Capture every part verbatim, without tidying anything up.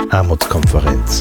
Armutskonferenz.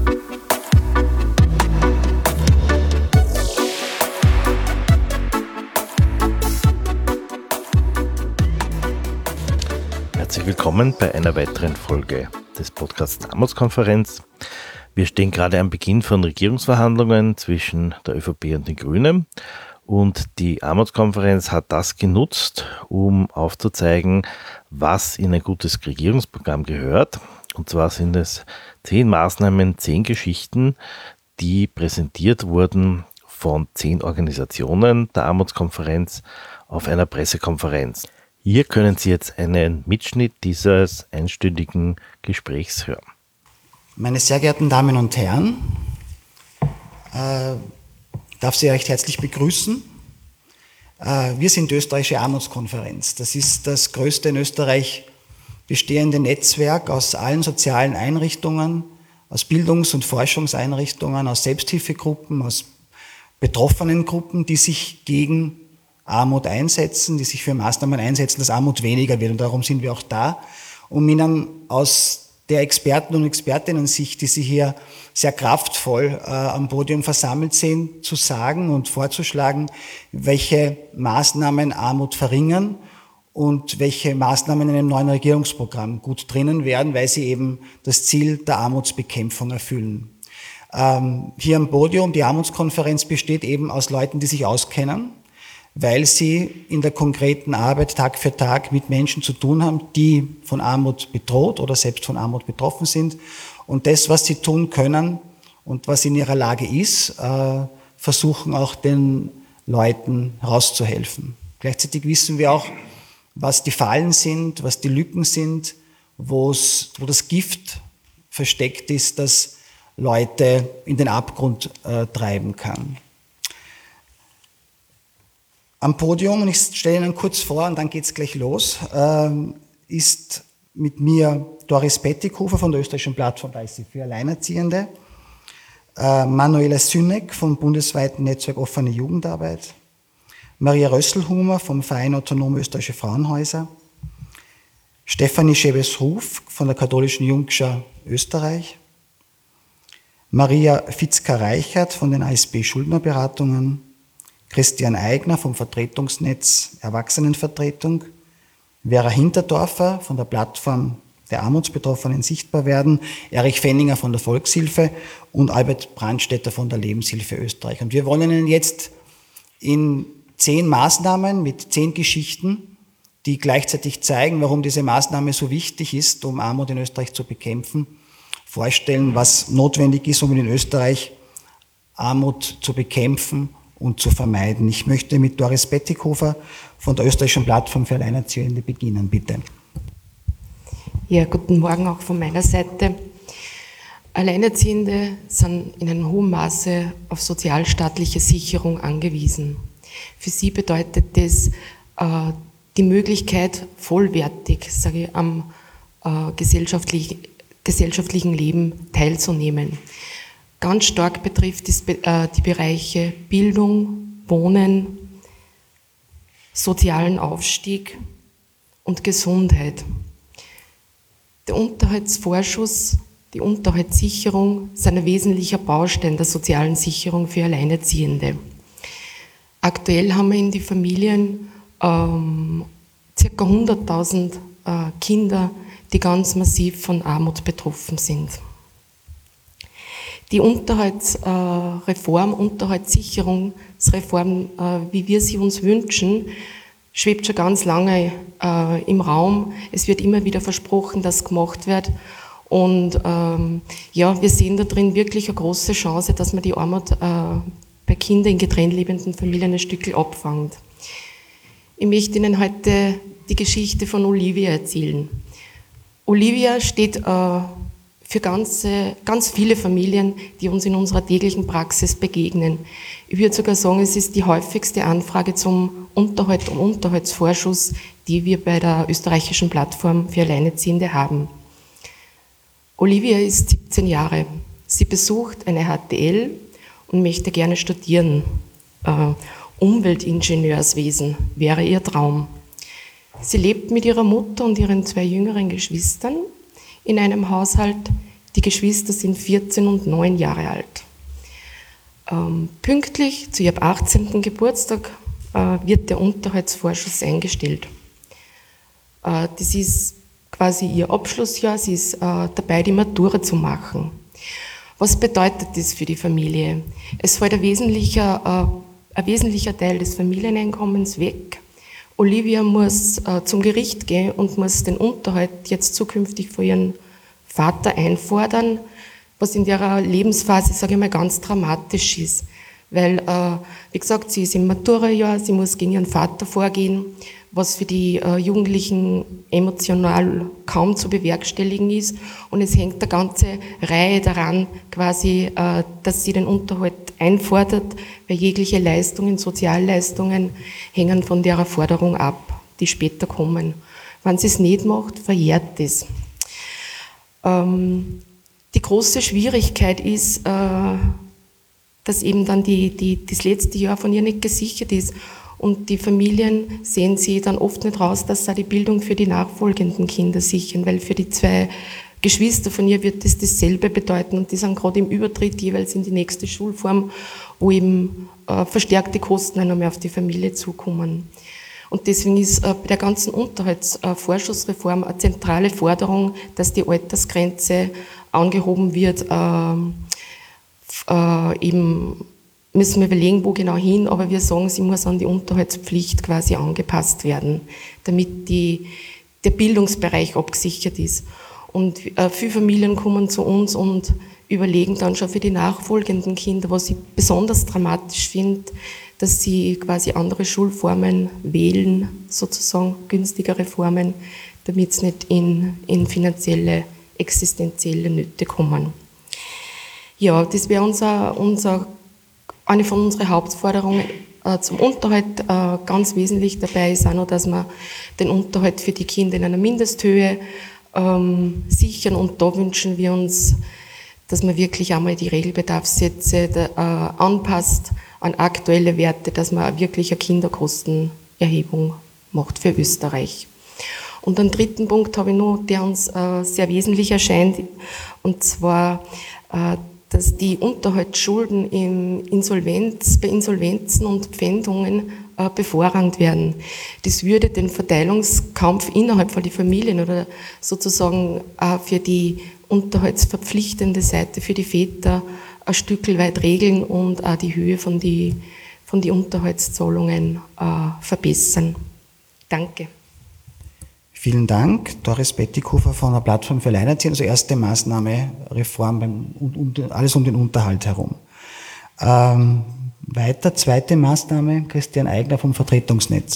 Herzlich willkommen bei einer weiteren Folge des Podcasts Armutskonferenz. Wir stehen gerade am Beginn von Regierungsverhandlungen zwischen der ÖVP und den Grünen. Und die Armutskonferenz hat das genutzt, um aufzuzeigen, was in ein gutes Regierungsprogramm gehört. Und zwar sind es zehn Maßnahmen, zehn Geschichten, die präsentiert wurden von zehn Organisationen der Armutskonferenz auf einer Pressekonferenz. Hier können Sie jetzt einen Mitschnitt dieses einstündigen Gesprächs hören. Meine sehr geehrten Damen und Herren, äh, darf Sie recht herzlich begrüßen. Wir sind die Österreichische Armutskonferenz. Das ist das größte in Österreich bestehende Netzwerk aus allen sozialen Einrichtungen, aus Bildungs- und Forschungseinrichtungen, aus Selbsthilfegruppen, aus betroffenen Gruppen, die sich gegen Armut einsetzen, die sich für Maßnahmen einsetzen, dass Armut weniger wird. Und darum sind wir auch da, um Ihnen aus der Experten- und Expertinnen-Sicht, die Sie hier sehr kraftvoll äh, am Podium versammelt sehen, zu sagen und vorzuschlagen, welche Maßnahmen Armut verringern und welche Maßnahmen in einem neuen Regierungsprogramm gut drinnen werden, weil sie eben das Ziel der Armutsbekämpfung erfüllen. Ähm, hier am Podium, die Armutskonferenz besteht eben aus Leuten, die sich auskennen, weil sie in der konkreten Arbeit Tag für Tag mit Menschen zu tun haben, die von Armut bedroht oder selbst von Armut betroffen sind. Und das, was sie tun können und was in ihrer Lage ist, äh, versuchen auch den Leuten herauszuhelfen. Gleichzeitig wissen wir auch, was die Fallen sind, was die Lücken sind, wo es, wo das Gift versteckt ist, das Leute in den Abgrund äh, treiben kann. Am Podium, und ich stelle Ihnen kurz vor und dann geht's gleich los, äh, ist mit mir Doris Pettighofer von der österreichischen Plattform für Alleinerziehende, äh, Manuela Süneck vom bundesweiten Netzwerk Offene Jugendarbeit, Maria Rösselhumer vom Verein Autonome Österreichische Frauenhäuser, Stefanie Schebes-Ruf von der Katholischen Jungschar Österreich, Maria Fitzka-Reichert von den A S B-Schuldnerberatungen, Christian Eigner vom Vertretungsnetz Erwachsenenvertretung, Vera Hinterdorfer von der Plattform der Armutsbetroffenen sichtbar werden, Erich Fenninger von der Volkshilfe und Albert Brandstätter von der Lebenshilfe Österreich. Und wir wollen Ihnen jetzt in zehn Maßnahmen mit zehn Geschichten, die gleichzeitig zeigen, warum diese Maßnahme so wichtig ist, um Armut in Österreich zu bekämpfen, vorstellen, was notwendig ist, um in Österreich Armut zu bekämpfen und zu vermeiden. Ich möchte mit Doris Pettighofer von der österreichischen Plattform für Alleinerziehende beginnen, bitte. Ja, guten Morgen auch von meiner Seite. Alleinerziehende sind in einem hohen Maße auf sozialstaatliche Sicherung angewiesen. Für sie bedeutet das äh, die Möglichkeit, vollwertig, sage ich, am äh, gesellschaftlich, gesellschaftlichen Leben teilzunehmen. Ganz stark betrifft es äh, die Bereiche Bildung, Wohnen, sozialen Aufstieg und Gesundheit. Der Unterhaltsvorschuss, die Unterhaltssicherung sind ein wesentlicher Baustein der sozialen Sicherung für Alleinerziehende. Aktuell haben wir in die Familien ähm, ca. hunderttausend äh, Kinder, die ganz massiv von Armut betroffen sind. Die Unterhaltsreform, äh, Unterhaltssicherungsreform, äh, wie wir sie uns wünschen, schwebt schon ganz lange äh, im Raum. Es wird immer wieder versprochen, dass gemacht wird. Und ähm, ja, wir sehen da drin wirklich eine große Chance, dass man die Armut äh, bei Kindern in getrennt lebenden Familien ein Stückchen abfängt. Ich möchte Ihnen heute die Geschichte von Olivia erzählen. Olivia steht äh, für ganze, ganz viele Familien, die uns in unserer täglichen Praxis begegnen. Ich würde sogar sagen, es ist die häufigste Anfrage zum Unterhalt und Unterhaltsvorschuss, die wir bei der österreichischen Plattform für Alleinerziehende haben. Olivia ist siebzehn Jahre. Sie besucht eine H T L und möchte gerne studieren. Äh, Umweltingenieurswesen wäre ihr Traum. Sie lebt mit ihrer Mutter und ihren zwei jüngeren Geschwistern in einem Haushalt, Die Geschwister sind vierzehn und neun Jahre alt. Ähm, pünktlich zu ihrem achtzehnten Geburtstag äh, wird der Unterhaltsvorschuss eingestellt. Äh, das ist quasi ihr Abschlussjahr, sie ist äh, dabei, die Matura zu machen. Was bedeutet das für die Familie? Es fällt ein wesentlicher, äh, ein wesentlicher Teil des Familieneinkommens weg. Olivia muss äh, zum Gericht gehen und muss den Unterhalt jetzt zukünftig von ihrem Vater einfordern, was in ihrer Lebensphase, sage ich mal, ganz dramatisch ist. Weil, äh, wie gesagt, sie ist im Maturajahr, sie muss gegen ihren Vater vorgehen, was für die äh, Jugendlichen emotional kaum zu bewerkstelligen ist. Und es hängt eine ganze Reihe daran, quasi, äh, dass sie den Unterhalt einfordert, weil jegliche Leistungen, Sozialleistungen hängen von der Forderung ab, die später kommen. Wenn sie es nicht macht, verjährt das. Ähm, die große Schwierigkeit ist, äh, dass eben dann die, die, das letzte Jahr von ihr nicht gesichert ist. Und die Familien sehen sie dann oft nicht raus, dass sie die Bildung für die nachfolgenden Kinder sichern, weil für die zwei Geschwister von ihr wird das dasselbe bedeuten und die sind gerade im Übertritt jeweils in die nächste Schulform, wo eben äh, verstärkte Kosten noch mehr auf die Familie zukommen. Und deswegen ist äh, bei der ganzen Unterhaltsvorschussreform eine zentrale Forderung, dass die Altersgrenze angehoben wird, äh, äh, eben müssen wir überlegen, wo genau hin, aber wir sagen, sie muss an die Unterhaltspflicht quasi angepasst werden, damit die, der Bildungsbereich abgesichert ist. Und äh, viele Familien kommen zu uns und überlegen dann schon für die nachfolgenden Kinder, was ich besonders dramatisch finde, dass sie quasi andere Schulformen wählen, sozusagen günstigere Formen, damit sie nicht in, in finanzielle, existenzielle Nöte kommen. Ja, das wäre unser, unser eine von unseren Hauptforderungen äh, zum Unterhalt. Äh, ganz wesentlich dabei ist auch noch, dass wir den Unterhalt für die Kinder in einer Mindesthöhe ähm, sichern. Und da wünschen wir uns, dass man wirklich einmal die Regelbedarfssätze da, äh, anpasst an aktuelle Werte, dass man wirklich eine Kinderkostenerhebung macht für Österreich. Und einen dritten Punkt habe ich noch, der uns äh, sehr wesentlich erscheint, und zwar äh, dass die Unterhaltsschulden in Insolvenz, bei Insolvenzen und Pfändungen äh, bevorrangt werden. Das würde den Verteilungskampf innerhalb von den Familien oder sozusagen äh, für die unterhaltsverpflichtende Seite, für die Väter ein Stück weit regeln und auch die Höhe von die, von die Unterhaltszahlungen äh, verbessern. Danke. Vielen Dank. Doris Bettikofer von der Plattform für Alleinerziehende, also erste Maßnahme, Reform, beim, und, und, alles um den Unterhalt herum. Ähm, weiter, zweite Maßnahme, Christian Eigner vom Vertretungsnetz.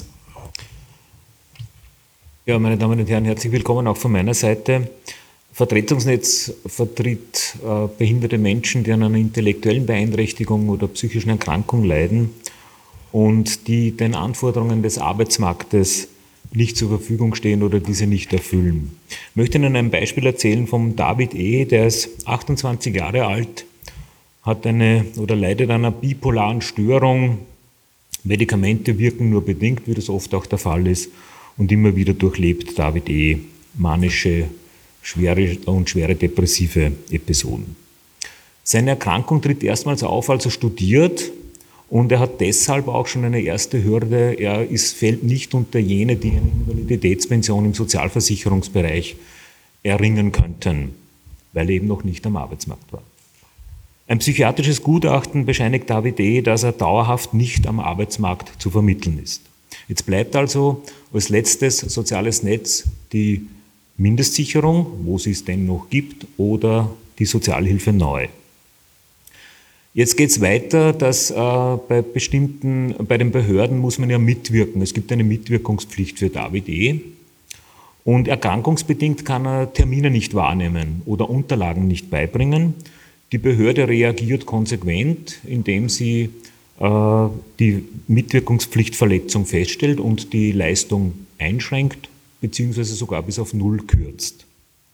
Ja, meine Damen und Herren, herzlich willkommen auch von meiner Seite. Vertretungsnetz vertritt äh, behinderte Menschen, die an einer intellektuellen Beeinträchtigung oder psychischen Erkrankung leiden und die den Anforderungen des Arbeitsmarktes nicht zur Verfügung stehen oder diese nicht erfüllen. Ich möchte Ihnen ein Beispiel erzählen vom David E., der ist achtundzwanzig Jahre alt, hat eine oder leidet an einer bipolaren Störung. Medikamente wirken nur bedingt, wie das oft auch der Fall ist, und immer wieder durchlebt David E. manische, schwere und schwere depressive Episoden. Seine Erkrankung tritt erstmals auf, als er studiert. Und er hat deshalb auch schon eine erste Hürde, er ist, fällt nicht unter jene, die eine Invaliditätspension im Sozialversicherungsbereich erringen könnten, weil er eben noch nicht am Arbeitsmarkt war. Ein psychiatrisches Gutachten bescheinigt David E., dass er dauerhaft nicht am Arbeitsmarkt zu vermitteln ist. Jetzt bleibt also als letztes soziales Netz die Mindestsicherung, wo es es denn noch gibt, oder die Sozialhilfe neu. Jetzt geht es weiter, dass äh, bei bestimmten, bei den Behörden muss man ja mitwirken. Es gibt eine Mitwirkungspflicht für David E. Und erkrankungsbedingt kann er Termine nicht wahrnehmen oder Unterlagen nicht beibringen. Die Behörde reagiert konsequent, indem sie äh, die Mitwirkungspflichtverletzung feststellt und die Leistung einschränkt, beziehungsweise sogar bis auf Null kürzt.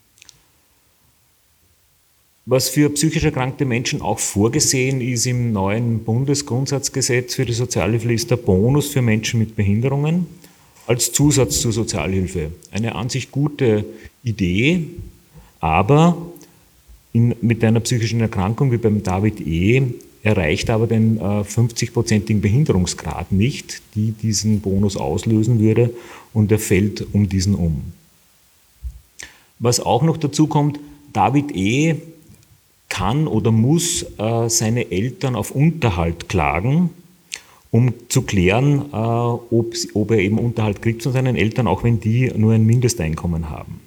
Was für psychisch erkrankte Menschen auch vorgesehen ist im neuen Bundesgrundsatzgesetz für die Sozialhilfe, ist der Bonus für Menschen mit Behinderungen als Zusatz zur Sozialhilfe. Eine an sich gute Idee, aber in, mit einer psychischen Erkrankung wie beim David E. erreicht aber den äh, fünfzig-prozentigen Behinderungsgrad nicht, die diesen Bonus auslösen würde, und er fällt um diesen um. Was auch noch dazu kommt, David E. kann oder muss äh, seine Eltern auf Unterhalt klagen, um zu klären, äh, ob, ob er eben Unterhalt kriegt von seinen Eltern, auch wenn die nur ein Mindesteinkommen haben.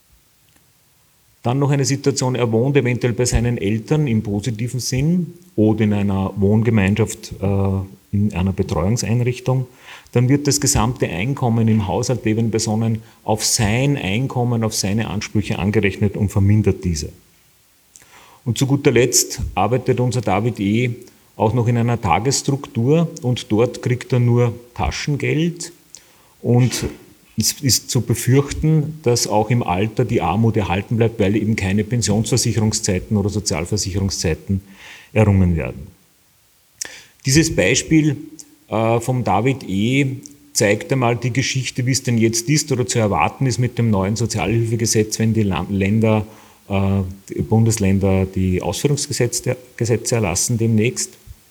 Dann noch eine Situation, er wohnt eventuell bei seinen Eltern im positiven Sinn oder in einer Wohngemeinschaft, äh, in einer Betreuungseinrichtung. Dann wird das gesamte Einkommen im Haushalt lebender Personen auf sein Einkommen, auf seine Ansprüche angerechnet und vermindert diese. Und zu guter Letzt arbeitet unser David E. auch noch in einer Tagesstruktur und dort kriegt er nur Taschengeld, und es ist zu befürchten, dass auch im Alter die Armut erhalten bleibt, weil eben keine Pensionsversicherungszeiten oder Sozialversicherungszeiten errungen werden. Dieses Beispiel äh, vom David E. zeigt einmal die Geschichte, wie es denn jetzt ist oder zu erwarten ist mit dem neuen Sozialhilfegesetz, wenn die Länder, äh, die Bundesländer die Ausführungsgesetze Gesetze erlassen demnächst.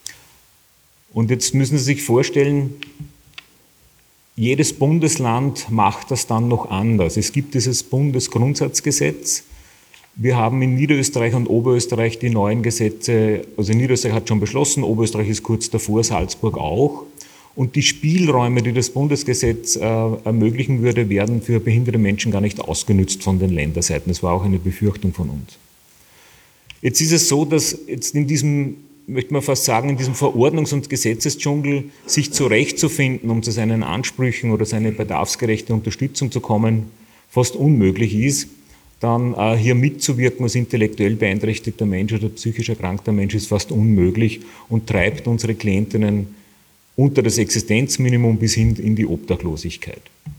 Und jetzt müssen Sie sich vorstellen, jedes Bundesland macht das dann noch anders. Es gibt dieses Bundesgrundsatzgesetz. Wir haben in Niederösterreich und Oberösterreich die neuen Gesetze, also Niederösterreich hat schon beschlossen, Oberösterreich ist kurz davor, Salzburg auch. Und die Spielräume, die das Bundesgesetz äh, ermöglichen würde, werden für behinderte Menschen gar nicht ausgenützt von den Länderseiten. Das war auch eine Befürchtung von uns. Jetzt ist es so, dass jetzt in diesem, möchte man fast sagen, in diesem Verordnungs- und Gesetzesdschungel sich zurechtzufinden, um zu seinen Ansprüchen oder seine bedarfsgerechte Unterstützung zu kommen, fast unmöglich ist. Dann äh, hier mitzuwirken als intellektuell beeinträchtigter Mensch oder psychisch erkrankter Mensch ist fast unmöglich und treibt unsere Klientinnen unter das Existenzminimum bis hin in die Obdachlosigkeit.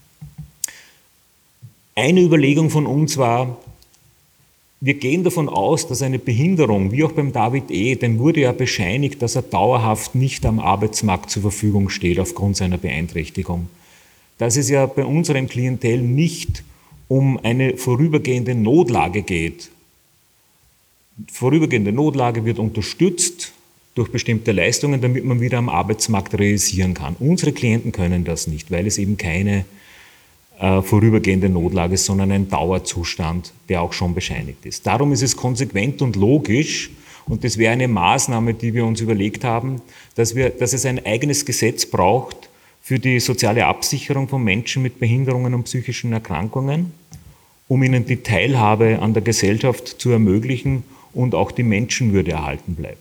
Eine Überlegung von uns war, wir gehen davon aus, dass eine Behinderung, wie auch beim David E., dem wurde ja bescheinigt, dass er dauerhaft nicht am Arbeitsmarkt zur Verfügung steht aufgrund seiner Beeinträchtigung. Dass es ja bei unserem Klientel nicht um eine vorübergehende Notlage geht. Vorübergehende Notlage wird unterstützt durch bestimmte Leistungen, damit man wieder am Arbeitsmarkt realisieren kann. Unsere Klienten können das nicht, weil es eben keine äh, vorübergehende Notlage ist, sondern ein Dauerzustand, der auch schon bescheinigt ist. Darum ist es konsequent und logisch, und das wäre eine Maßnahme, die wir uns überlegt haben, dass, wir, dass es ein eigenes Gesetz braucht für die soziale Absicherung von Menschen mit Behinderungen und psychischen Erkrankungen, um ihnen die Teilhabe an der Gesellschaft zu ermöglichen und auch die Menschenwürde erhalten bleibt.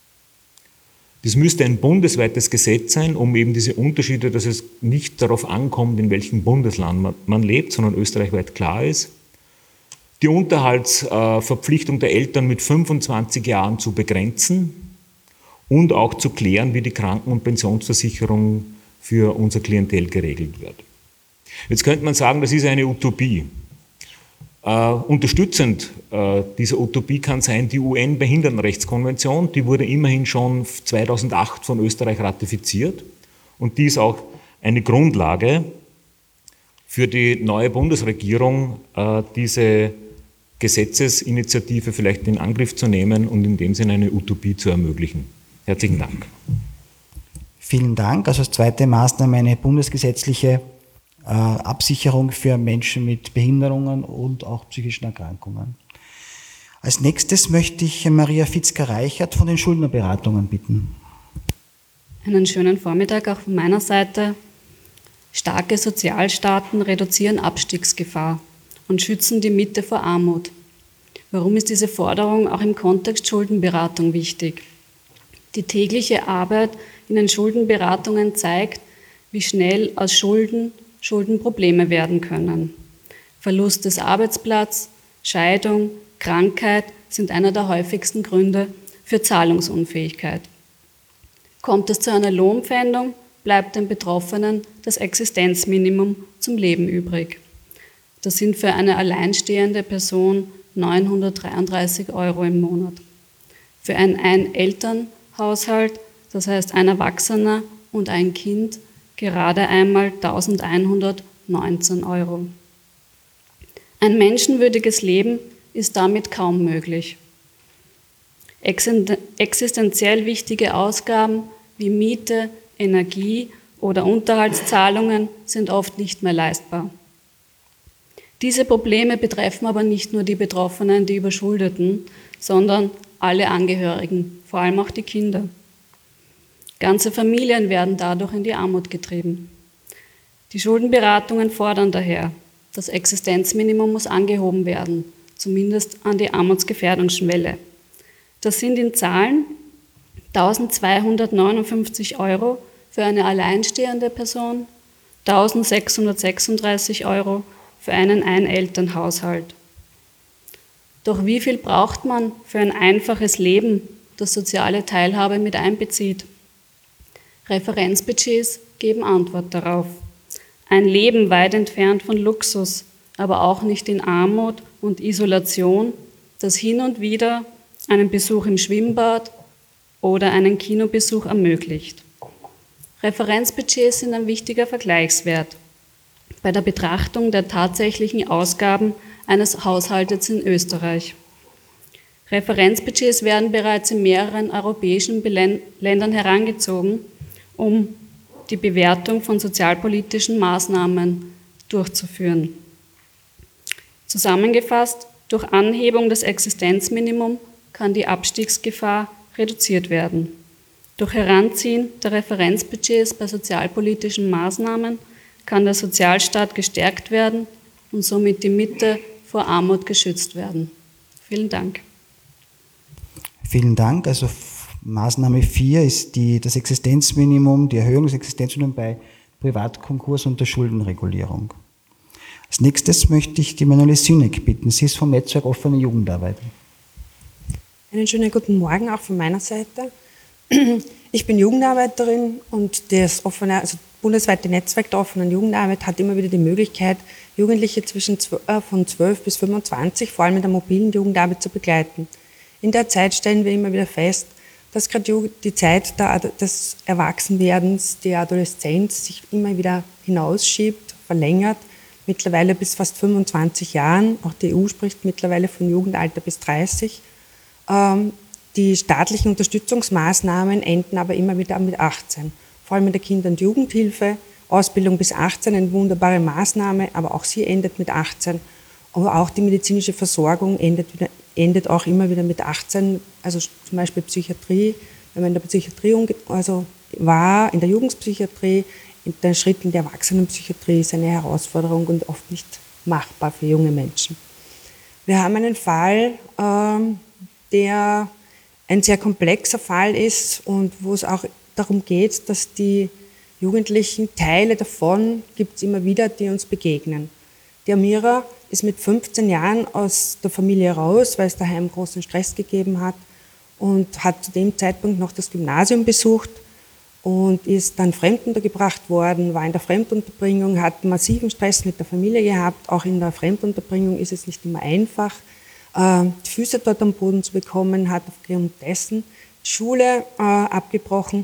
Das müsste ein bundesweites Gesetz sein, um eben diese Unterschiede, dass es nicht darauf ankommt, in welchem Bundesland man, man lebt, sondern österreichweit klar ist. Die Unterhaltsverpflichtung der Eltern mit fünfundzwanzig Jahren zu begrenzen und auch zu klären, wie die Kranken- und Pensionsversicherung für unser Klientel geregelt wird. Jetzt könnte man sagen, das ist eine Utopie. Äh, unterstützend äh, dieser Utopie kann sein die U N-Behindertenrechtskonvention, die wurde immerhin schon zweitausendacht von Österreich ratifiziert, und die ist auch eine Grundlage für die neue Bundesregierung, äh, diese Gesetzesinitiative vielleicht in Angriff zu nehmen und in dem Sinne eine Utopie zu ermöglichen. Herzlichen Dank. Vielen Dank. Also als zweite Maßnahme eine bundesgesetzliche äh, Absicherung für Menschen mit Behinderungen und auch psychischen Erkrankungen. Als nächstes möchte ich Maria Fitzger-Reichert von den Schuldnerberatungen bitten. Einen schönen Vormittag auch von meiner Seite. Starke Sozialstaaten reduzieren Abstiegsgefahr und schützen die Mitte vor Armut. Warum ist diese Forderung auch im Kontext Schuldenberatung wichtig? Die tägliche Arbeit in den Schuldenberatungen zeigt, wie schnell aus Schulden Schuldenprobleme werden können. Verlust des Arbeitsplatzes, Scheidung, Krankheit sind einer der häufigsten Gründe für Zahlungsunfähigkeit. Kommt es zu einer Lohnpfändung, bleibt den Betroffenen das Existenzminimum zum Leben übrig. Das sind für eine alleinstehende Person neunhundertdreiunddreißig Euro im Monat. Für einen Ein-Eltern-Haushalt, das heißt ein Erwachsener und ein Kind, gerade einmal eintausendeinhundertneunzehn Euro. Ein menschenwürdiges Leben ist damit kaum möglich. Existenziell wichtige Ausgaben wie Miete, Energie oder Unterhaltszahlungen sind oft nicht mehr leistbar. Diese Probleme betreffen aber nicht nur die Betroffenen, die Überschuldeten, sondern alle Angehörigen, vor allem auch die Kinder. Ganze Familien werden dadurch in die Armut getrieben. Die Schuldenberatungen fordern daher, das Existenzminimum muss angehoben werden, zumindest an die Armutsgefährdungsschwelle. Das sind in Zahlen eintausendzweihundertneunundfünfzig Euro für eine alleinstehende Person, eintausendsechshundertsechsunddreißig Euro für einen Einelternhaushalt. Doch wie viel braucht man für ein einfaches Leben, das soziale Teilhabe mit einbezieht? Referenzbudgets geben Antwort darauf. Ein Leben weit entfernt von Luxus, aber auch nicht in Armut und Isolation, das hin und wieder einen Besuch im Schwimmbad oder einen Kinobesuch ermöglicht. Referenzbudgets sind ein wichtiger Vergleichswert bei der Betrachtung der tatsächlichen Ausgaben eines Haushaltes in Österreich. Referenzbudgets werden bereits in mehreren europäischen Ländern herangezogen, um die Bewertung von sozialpolitischen Maßnahmen durchzuführen. Zusammengefasst, durch Anhebung des Existenzminimums kann die Abstiegsgefahr reduziert werden. Durch Heranziehen der Referenzbudgets bei sozialpolitischen Maßnahmen kann der Sozialstaat gestärkt werden und somit die Mitte vor Armut geschützt werden. Vielen Dank. Vielen Dank. Also Maßnahme vier ist die, das Existenzminimum, die Erhöhung des Existenzminimums bei Privatkonkurs und der Schuldenregulierung. Als nächstes möchte ich die Manuela Sünek bitten. Sie ist vom Netzwerk Offene Jugendarbeit. Einen schönen guten Morgen auch von meiner Seite. Ich bin Jugendarbeiterin und das offene, also bundesweite Netzwerk der offenen Jugendarbeit hat immer wieder die Möglichkeit, Jugendliche zwischen von zwölf bis fünfundzwanzig, vor allem in der mobilen Jugendarbeit, zu begleiten. In der Zeit stellen wir immer wieder fest, dass gerade die Zeit des Erwachsenwerdens, der Adoleszenz sich immer wieder hinausschiebt, verlängert, mittlerweile bis fast fünfundzwanzig Jahren. Auch die E U spricht mittlerweile von Jugendalter bis dreißig. Die staatlichen Unterstützungsmaßnahmen enden aber immer wieder mit achtzehn. Vor allem in der Kinder- und Jugendhilfe, Ausbildung bis achtzehn, eine wunderbare Maßnahme, aber auch sie endet mit achtzehn. Aber auch die medizinische Versorgung endet, wieder, endet auch immer wieder mit achtzehn. Also zum Beispiel Psychiatrie, wenn man in der Psychiatrie also war, in der Jugendpsychiatrie, der Schritt in die Erwachsenenpsychiatrie ist eine Herausforderung und oft nicht machbar für junge Menschen. Wir haben einen Fall, ähm, der ein sehr komplexer Fall ist und wo es auch darum geht, dass die Jugendlichen, Teile davon gibt es immer wieder, die uns begegnen. Die Amira ist mit fünfzehn Jahren aus der Familie raus, weil es daheim großen Stress gegeben hat und hat zu dem Zeitpunkt noch das Gymnasium besucht und ist dann fremduntergebracht worden, war in der Fremdunterbringung, hat massiven Stress mit der Familie gehabt. Auch in der Fremdunterbringung ist es nicht immer einfach, die Füße dort am Boden zu bekommen, hat aufgrund dessen die Schule äh, abgebrochen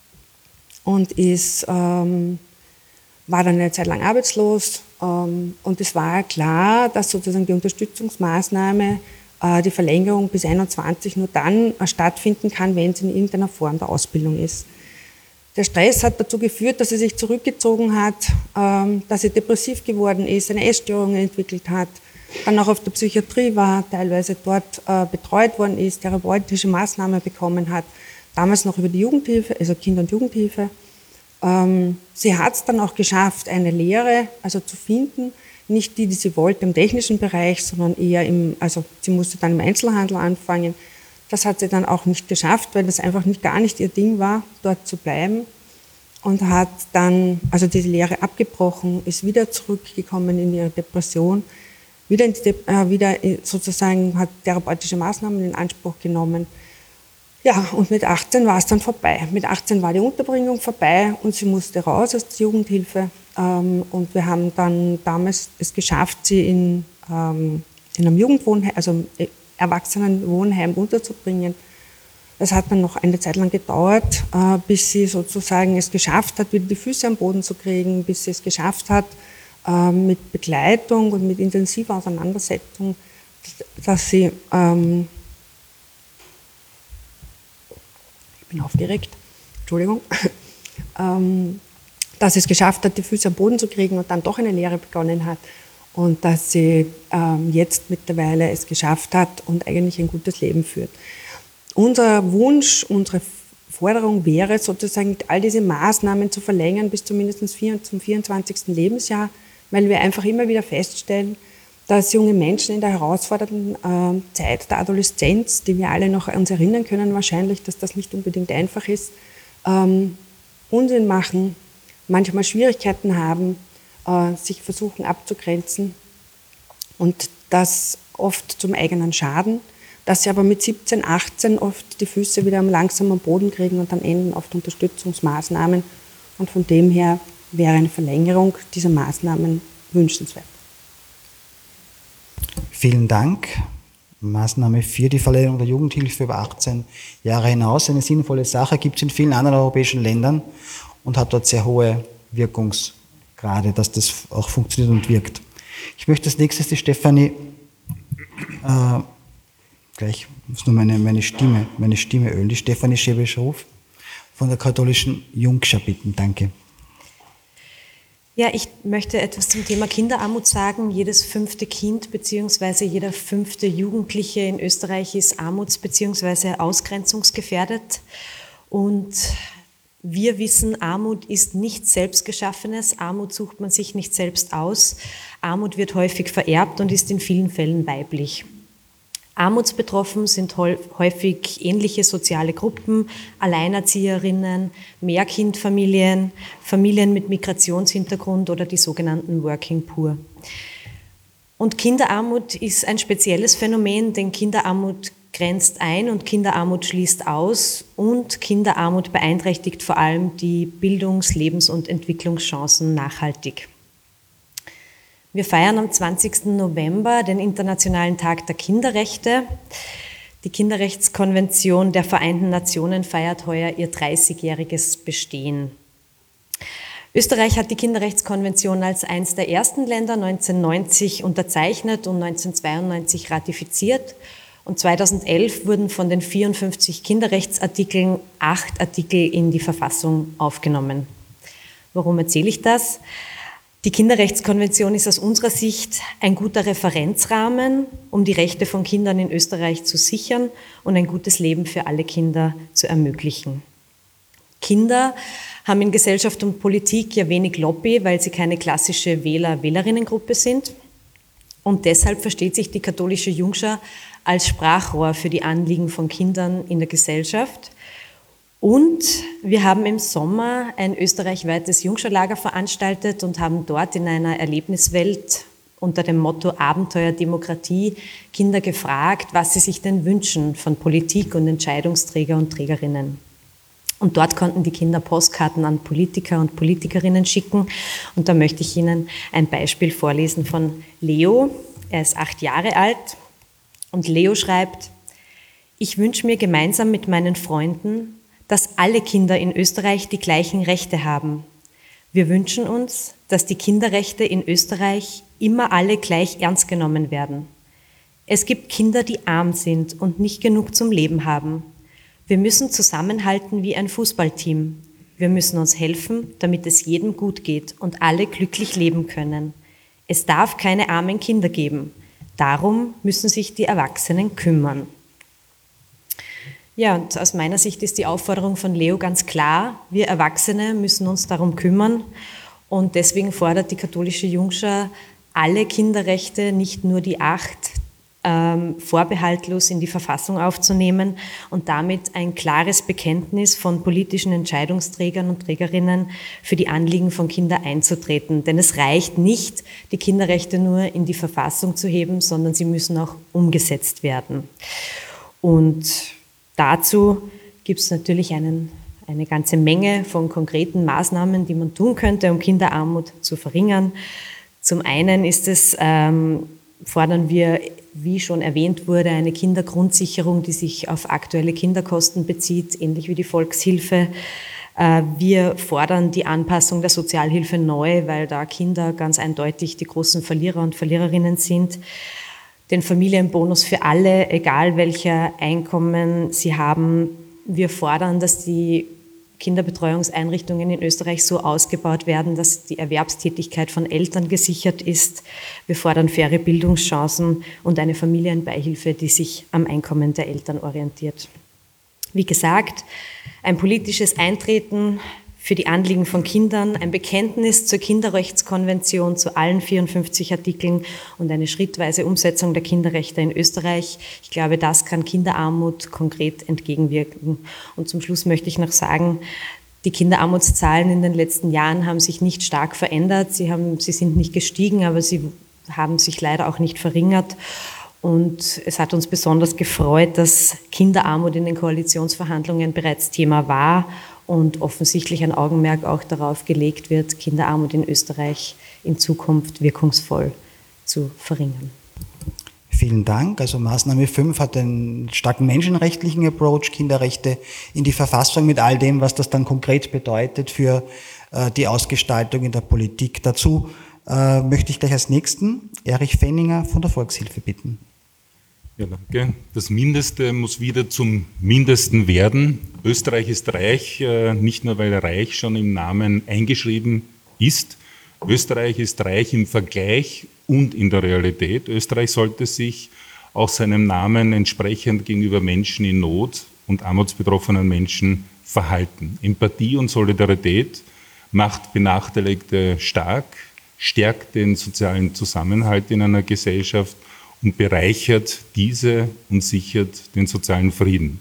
und ist, ähm, war dann eine Zeit lang arbeitslos. Ähm, und es war klar, dass sozusagen die Unterstützungsmaßnahme, äh, die Verlängerung bis einundzwanzig nur dann äh, stattfinden kann, wenn sie in irgendeiner Form der Ausbildung ist. Der Stress hat dazu geführt, dass sie sich zurückgezogen hat, ähm, dass sie depressiv geworden ist, eine Essstörung entwickelt hat, dann auch auf der Psychiatrie war, teilweise dort äh, betreut worden ist, therapeutische Maßnahmen bekommen hat, damals noch über die Jugendhilfe, also Kinder- und Jugendhilfe. Ähm, sie hat es dann auch geschafft, eine Lehre also zu finden, nicht die, die sie wollte im technischen Bereich, sondern eher im, also sie musste dann im Einzelhandel anfangen. Das hat sie dann auch nicht geschafft, weil das einfach nicht, gar nicht ihr Ding war, dort zu bleiben. Und hat dann also diese Lehre abgebrochen, ist wieder zurückgekommen in ihre Depression, wieder, in die, äh, wieder sozusagen hat therapeutische Maßnahmen in Anspruch genommen. Ja, und mit achtzehn war es dann vorbei. Mit achtzehn war die Unterbringung vorbei und sie musste raus aus der Jugendhilfe. Ähm, und wir haben dann damals es geschafft, sie in, ähm, in einem Jugendwohnheim, also im Erwachsenenwohnheim unterzubringen. Das hat dann noch eine Zeit lang gedauert, äh, bis sie sozusagen es geschafft hat, wieder die Füße am Boden zu kriegen, bis sie es geschafft hat, mit Begleitung und mit intensiver Auseinandersetzung, dass sie ähm, bin aufgeregt, Entschuldigung, ähm, dass sie es geschafft hat, die Füße am Boden zu kriegen und dann doch eine Lehre begonnen hat und dass sie ähm, jetzt mittlerweile es geschafft hat und eigentlich ein gutes Leben führt. Unser Wunsch, unsere Forderung wäre sozusagen, all diese Maßnahmen zu verlängern bis zumindest zum vierundzwanzigsten Lebensjahr, weil wir einfach immer wieder feststellen, dass junge Menschen in der herausfordernden äh, Zeit der Adoleszenz, die wir alle noch an uns erinnern können wahrscheinlich, dass das nicht unbedingt einfach ist, ähm, Unsinn machen, manchmal Schwierigkeiten haben, äh, sich versuchen abzugrenzen und das oft zum eigenen Schaden, dass sie aber mit siebzehn, achtzehn oft die Füße wieder langsam am Boden kriegen und dann enden oft Unterstützungsmaßnahmen und von dem her wäre eine Verlängerung dieser Maßnahmen wünschenswert. Vielen Dank. Maßnahme vier, die Verlängerung der Jugendhilfe über achtzehn Jahre hinaus. Eine sinnvolle Sache, gibt es in vielen anderen europäischen Ländern und hat dort sehr hohe Wirkungsgrade, dass das auch funktioniert und wirkt. Ich möchte als nächstes die Stefanie, äh, gleich muss nur meine, meine Stimme, meine Stimme ölen, die Stefanie Schebisch-Ruf von der katholischen Jungschar bitten. Danke. Ja, ich möchte etwas zum Thema Kinderarmut sagen. Jedes fünfte Kind bzw. jeder fünfte Jugendliche in Österreich ist armuts- bzw. ausgrenzungsgefährdet. Und wir wissen, Armut ist nichts Selbstgeschaffenes. Armut sucht man sich nicht selbst aus. Armut wird häufig vererbt und ist in vielen Fällen weiblich. Armutsbetroffen sind häufig ähnliche soziale Gruppen, Alleinerzieherinnen, Mehrkindfamilien, Familien mit Migrationshintergrund oder die sogenannten Working Poor. Und Kinderarmut ist ein spezielles Phänomen, denn Kinderarmut grenzt ein und Kinderarmut schließt aus und Kinderarmut beeinträchtigt vor allem die Bildungs-, Lebens- und Entwicklungschancen nachhaltig. Wir feiern am zwanzigsten November den Internationalen Tag der Kinderrechte. Die Kinderrechtskonvention der Vereinten Nationen feiert heuer ihr dreißigjähriges Bestehen. Österreich hat die Kinderrechtskonvention als eines der ersten Länder neunzehnhundertneunzig unterzeichnet und neunzehnhundertzweiundneunzig ratifiziert. Und zweitausendelf wurden von den vierundfünfzig Kinderrechtsartikeln acht Artikel in die Verfassung aufgenommen. Warum erzähle ich das? Die Kinderrechtskonvention ist aus unserer Sicht ein guter Referenzrahmen, um die Rechte von Kindern in Österreich zu sichern und ein gutes Leben für alle Kinder zu ermöglichen. Kinder haben in Gesellschaft und Politik ja wenig Lobby, weil sie keine klassische Wähler-Wählerinnengruppe sind. Und deshalb versteht sich die katholische Jungschar als Sprachrohr für die Anliegen von Kindern in der Gesellschaft. Und wir haben im Sommer ein österreichweites Jungscharlager veranstaltet und haben dort in einer Erlebniswelt unter dem Motto Abenteuer Demokratie Kinder gefragt, was sie sich denn wünschen von Politik und Entscheidungsträger und Trägerinnen. Und dort konnten die Kinder Postkarten an Politiker und Politikerinnen schicken. Und da möchte ich Ihnen ein Beispiel vorlesen von Leo. Er ist acht Jahre alt und Leo schreibt: Ich wünsche mir gemeinsam mit meinen Freunden, dass alle Kinder in Österreich die gleichen Rechte haben. Wir wünschen uns, dass die Kinderrechte in Österreich immer alle gleich ernst genommen werden. Es gibt Kinder, die arm sind und nicht genug zum Leben haben. Wir müssen zusammenhalten wie ein Fußballteam. Wir müssen uns helfen, damit es jedem gut geht und alle glücklich leben können. Es darf keine armen Kinder geben. Darum müssen sich die Erwachsenen kümmern. Ja, und aus meiner Sicht ist die Aufforderung von Leo ganz klar. Wir Erwachsene müssen uns darum kümmern und deswegen fordert die katholische Jungschar alle Kinderrechte, nicht nur die acht, ähm, vorbehaltlos in die Verfassung aufzunehmen und damit ein klares Bekenntnis von politischen Entscheidungsträgern und Trägerinnen für die Anliegen von Kindern einzutreten. Denn es reicht nicht, die Kinderrechte nur in die Verfassung zu heben, sondern sie müssen auch umgesetzt werden. Und dazu gibt es natürlich einen, eine ganze Menge von konkreten Maßnahmen, die man tun könnte, um Kinderarmut zu verringern. Zum einen ist es, ähm, fordern wir, wie schon erwähnt wurde, eine Kindergrundsicherung, die sich auf aktuelle Kinderkosten bezieht, ähnlich wie die Volkshilfe. Äh, wir fordern die Anpassung der Sozialhilfe neu, weil da Kinder ganz eindeutig die großen Verlierer und Verliererinnen sind. Den Familienbonus für alle, egal welcher Einkommen sie haben, Wir fordern, dass die Kinderbetreuungseinrichtungen in Österreich so ausgebaut werden, dass die Erwerbstätigkeit von Eltern gesichert ist. Wir fordern faire Bildungschancen und eine Familienbeihilfe, die sich am Einkommen der Eltern orientiert. Wie gesagt, ein politisches Eintreten für die Anliegen von Kindern, ein Bekenntnis zur Kinderrechtskonvention, zu allen vierundfünfzig Artikeln und eine schrittweise Umsetzung der Kinderrechte in Österreich. Ich glaube, das kann Kinderarmut konkret entgegenwirken. Und zum Schluss möchte ich noch sagen, die Kinderarmutszahlen in den letzten Jahren haben sich nicht stark verändert. Sie haben, sie sind nicht gestiegen, aber sie haben sich leider auch nicht verringert. Und es hat uns besonders gefreut, dass Kinderarmut in den Koalitionsverhandlungen bereits Thema war und offensichtlich ein Augenmerk auch darauf gelegt wird, Kinderarmut in Österreich in Zukunft wirkungsvoll zu verringern. Vielen Dank. Also Maßnahme fünf hat einen starken menschenrechtlichen Approach, Kinderrechte in die Verfassung mit all dem, was das dann konkret bedeutet für äh, die Ausgestaltung in der Politik. Dazu äh, möchte ich gleich als Nächsten Erich Fenninger von der Volkshilfe bitten. Ja, danke. Das Mindeste muss wieder zum Mindesten werden. Österreich ist reich, nicht nur weil reich schon im Namen eingeschrieben ist. Österreich ist reich im Vergleich und in der Realität. Österreich sollte sich auch seinem Namen entsprechend gegenüber Menschen in Not und armutsbetroffenen Menschen verhalten. Empathie und Solidarität macht Benachteiligte stark, stärkt den sozialen Zusammenhalt in einer Gesellschaft und bereichert diese und sichert den sozialen Frieden.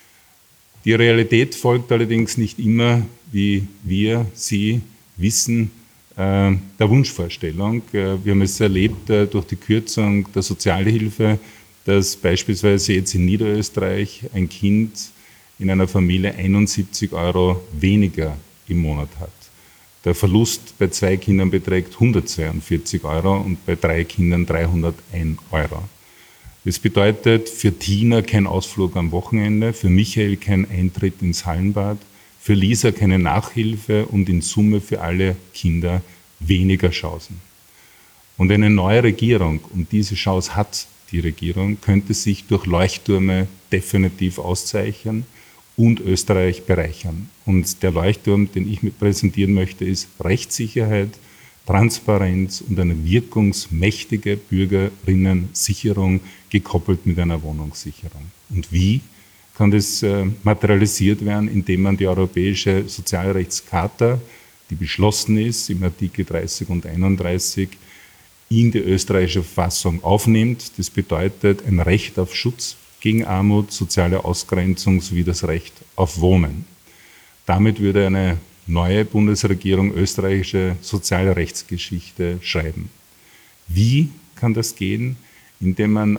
Die Realität folgt allerdings nicht immer, wie wir sie wissen, der Wunschvorstellung. Wir haben es erlebt durch die Kürzung der Sozialhilfe, dass beispielsweise jetzt in Niederösterreich ein Kind in einer Familie einundsiebzig Euro weniger im Monat hat. Der Verlust bei zwei Kindern beträgt hundertzweiundvierzig Euro und bei drei Kindern dreihundertein Euro. Das bedeutet für Tina kein Ausflug am Wochenende, für Michael kein Eintritt ins Hallenbad, für Lisa keine Nachhilfe und in Summe für alle Kinder weniger Chancen. Und eine neue Regierung, und diese Chance hat die Regierung, könnte sich durch Leuchttürme definitiv auszeichnen und Österreich bereichern. Und der Leuchtturm, den ich mit präsentieren möchte, ist Rechtssicherheit, Transparenz und eine wirkungsmächtige Bürgerinnensicherung gekoppelt mit einer Wohnungssicherung. Und wie kann das materialisiert werden, indem man die Europäische Sozialrechtscharta, die beschlossen ist im Artikel dreißig und einunddreißig, in die österreichische Verfassung aufnimmt. Das bedeutet ein Recht auf Schutz gegen Armut, soziale Ausgrenzung sowie das Recht auf Wohnen. Damit würde eine neue Bundesregierung österreichische Sozialrechtsgeschichte schreiben. Wie kann das gehen? Indem man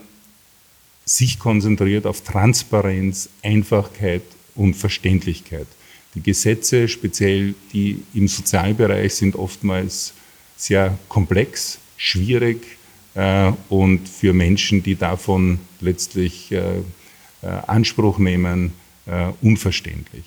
sich konzentriert auf Transparenz, Einfachkeit und Verständlichkeit. Die Gesetze, speziell die im Sozialbereich, sind oftmals sehr komplex, schwierig äh, und für Menschen, die davon letztlich äh, äh, Anspruch nehmen, äh, unverständlich.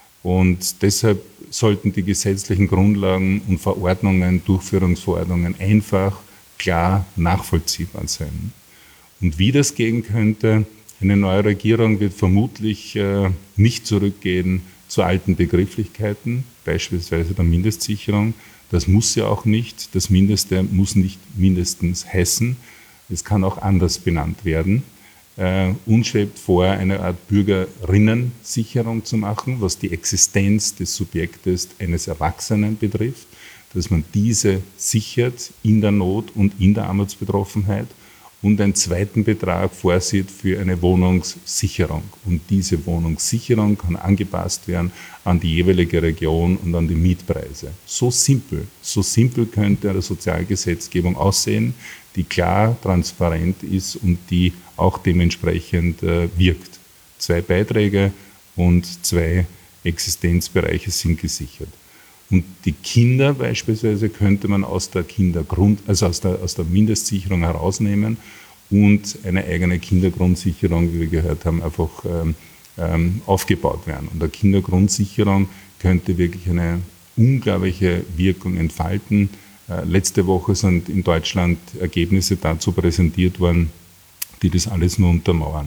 Und deshalb sollten die gesetzlichen Grundlagen und Verordnungen, Durchführungsverordnungen einfach, klar, nachvollziehbar sein. Und wie das gehen könnte, eine neue Regierung wird vermutlich äh, nicht zurückgehen zu alten Begrifflichkeiten, beispielsweise der Mindestsicherung. Das muss ja auch nicht. Das Mindeste muss nicht mindestens heißen. Es kann auch anders benannt werden. Äh, uns schwebt vor, eine Art Bürgerinnensicherung zu machen, was die Existenz des Subjektes eines Erwachsenen betrifft, dass man diese sichert in der Not und in der Armutsbetroffenheit und einen zweiten Betrag vorsieht für eine Wohnungssicherung. Und diese Wohnungssicherung kann angepasst werden an die jeweilige Region und an die Mietpreise. So simpel, so simpel könnte eine Sozialgesetzgebung aussehen, die klar, transparent ist und die auch dementsprechend äh, wirkt. Zwei Beiträge und zwei Existenzbereiche sind gesichert. Und die Kinder beispielsweise könnte man aus der Kindergrund, also aus der, aus der Mindestsicherung herausnehmen und eine eigene Kindergrundsicherung, wie wir gehört haben, einfach ähm, ähm, aufgebaut werden. Und eine Kindergrundsicherung könnte wirklich eine unglaubliche Wirkung entfalten. Äh, letzte Woche sind in Deutschland Ergebnisse dazu präsentiert worden, die das alles nur untermauern.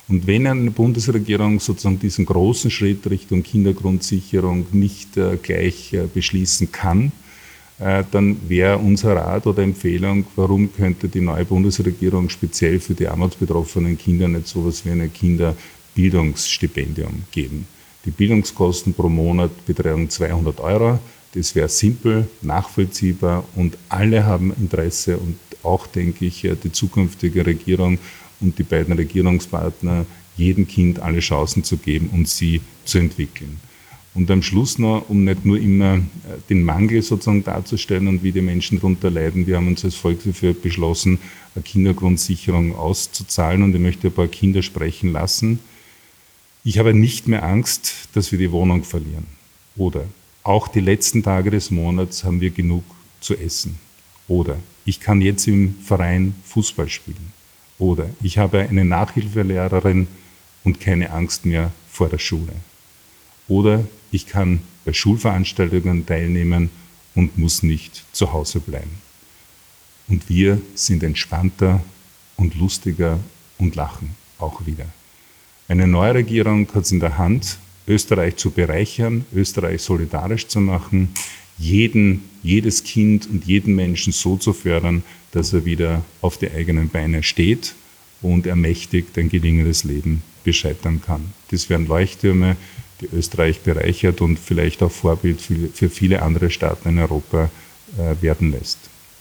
Und wenn eine Bundesregierung sozusagen diesen großen Schritt Richtung Kindergrundsicherung nicht äh, gleich äh, beschließen kann, äh, dann wäre unser Rat oder Empfehlung, warum könnte die neue Bundesregierung speziell für die armutsbetroffenen Kinder nicht so etwas wie ein Kinderbildungsstipendium geben. Die Bildungskosten pro Monat betragen zweihundert Euro. Das wäre simpel, nachvollziehbar und alle haben Interesse und auch, denke ich, die zukünftige Regierung und die beiden Regierungspartner, jedem Kind alle Chancen zu geben und sie zu entwickeln. Und am Schluss noch, um nicht nur immer den Mangel sozusagen darzustellen und wie die Menschen darunter leiden, wir haben uns als Volkshof beschlossen, eine Kindergrundsicherung auszuzahlen und ich möchte ein paar Kinder sprechen lassen. Ich habe nicht mehr Angst, dass wir die Wohnung verlieren. Oder auch die letzten Tage des Monats haben wir genug zu essen. Oder ich kann jetzt im Verein Fußball spielen. Oder ich habe eine Nachhilfelehrerin und keine Angst mehr vor der Schule. Oder ich kann bei Schulveranstaltungen teilnehmen und muss nicht zu Hause bleiben. Und wir sind entspannter und lustiger und lachen auch wieder. Eine neue Regierung hat es in der Hand, Österreich zu bereichern, Österreich solidarisch zu machen, jeden, jedes Kind und jeden Menschen so zu fördern, dass er wieder auf die eigenen Beine steht und ermächtigt ein gelingendes Leben bescheitern kann. Das wären Leuchttürme, die Österreich bereichert und vielleicht auch Vorbild für, für viele andere Staaten in Europa äh, werden lässt.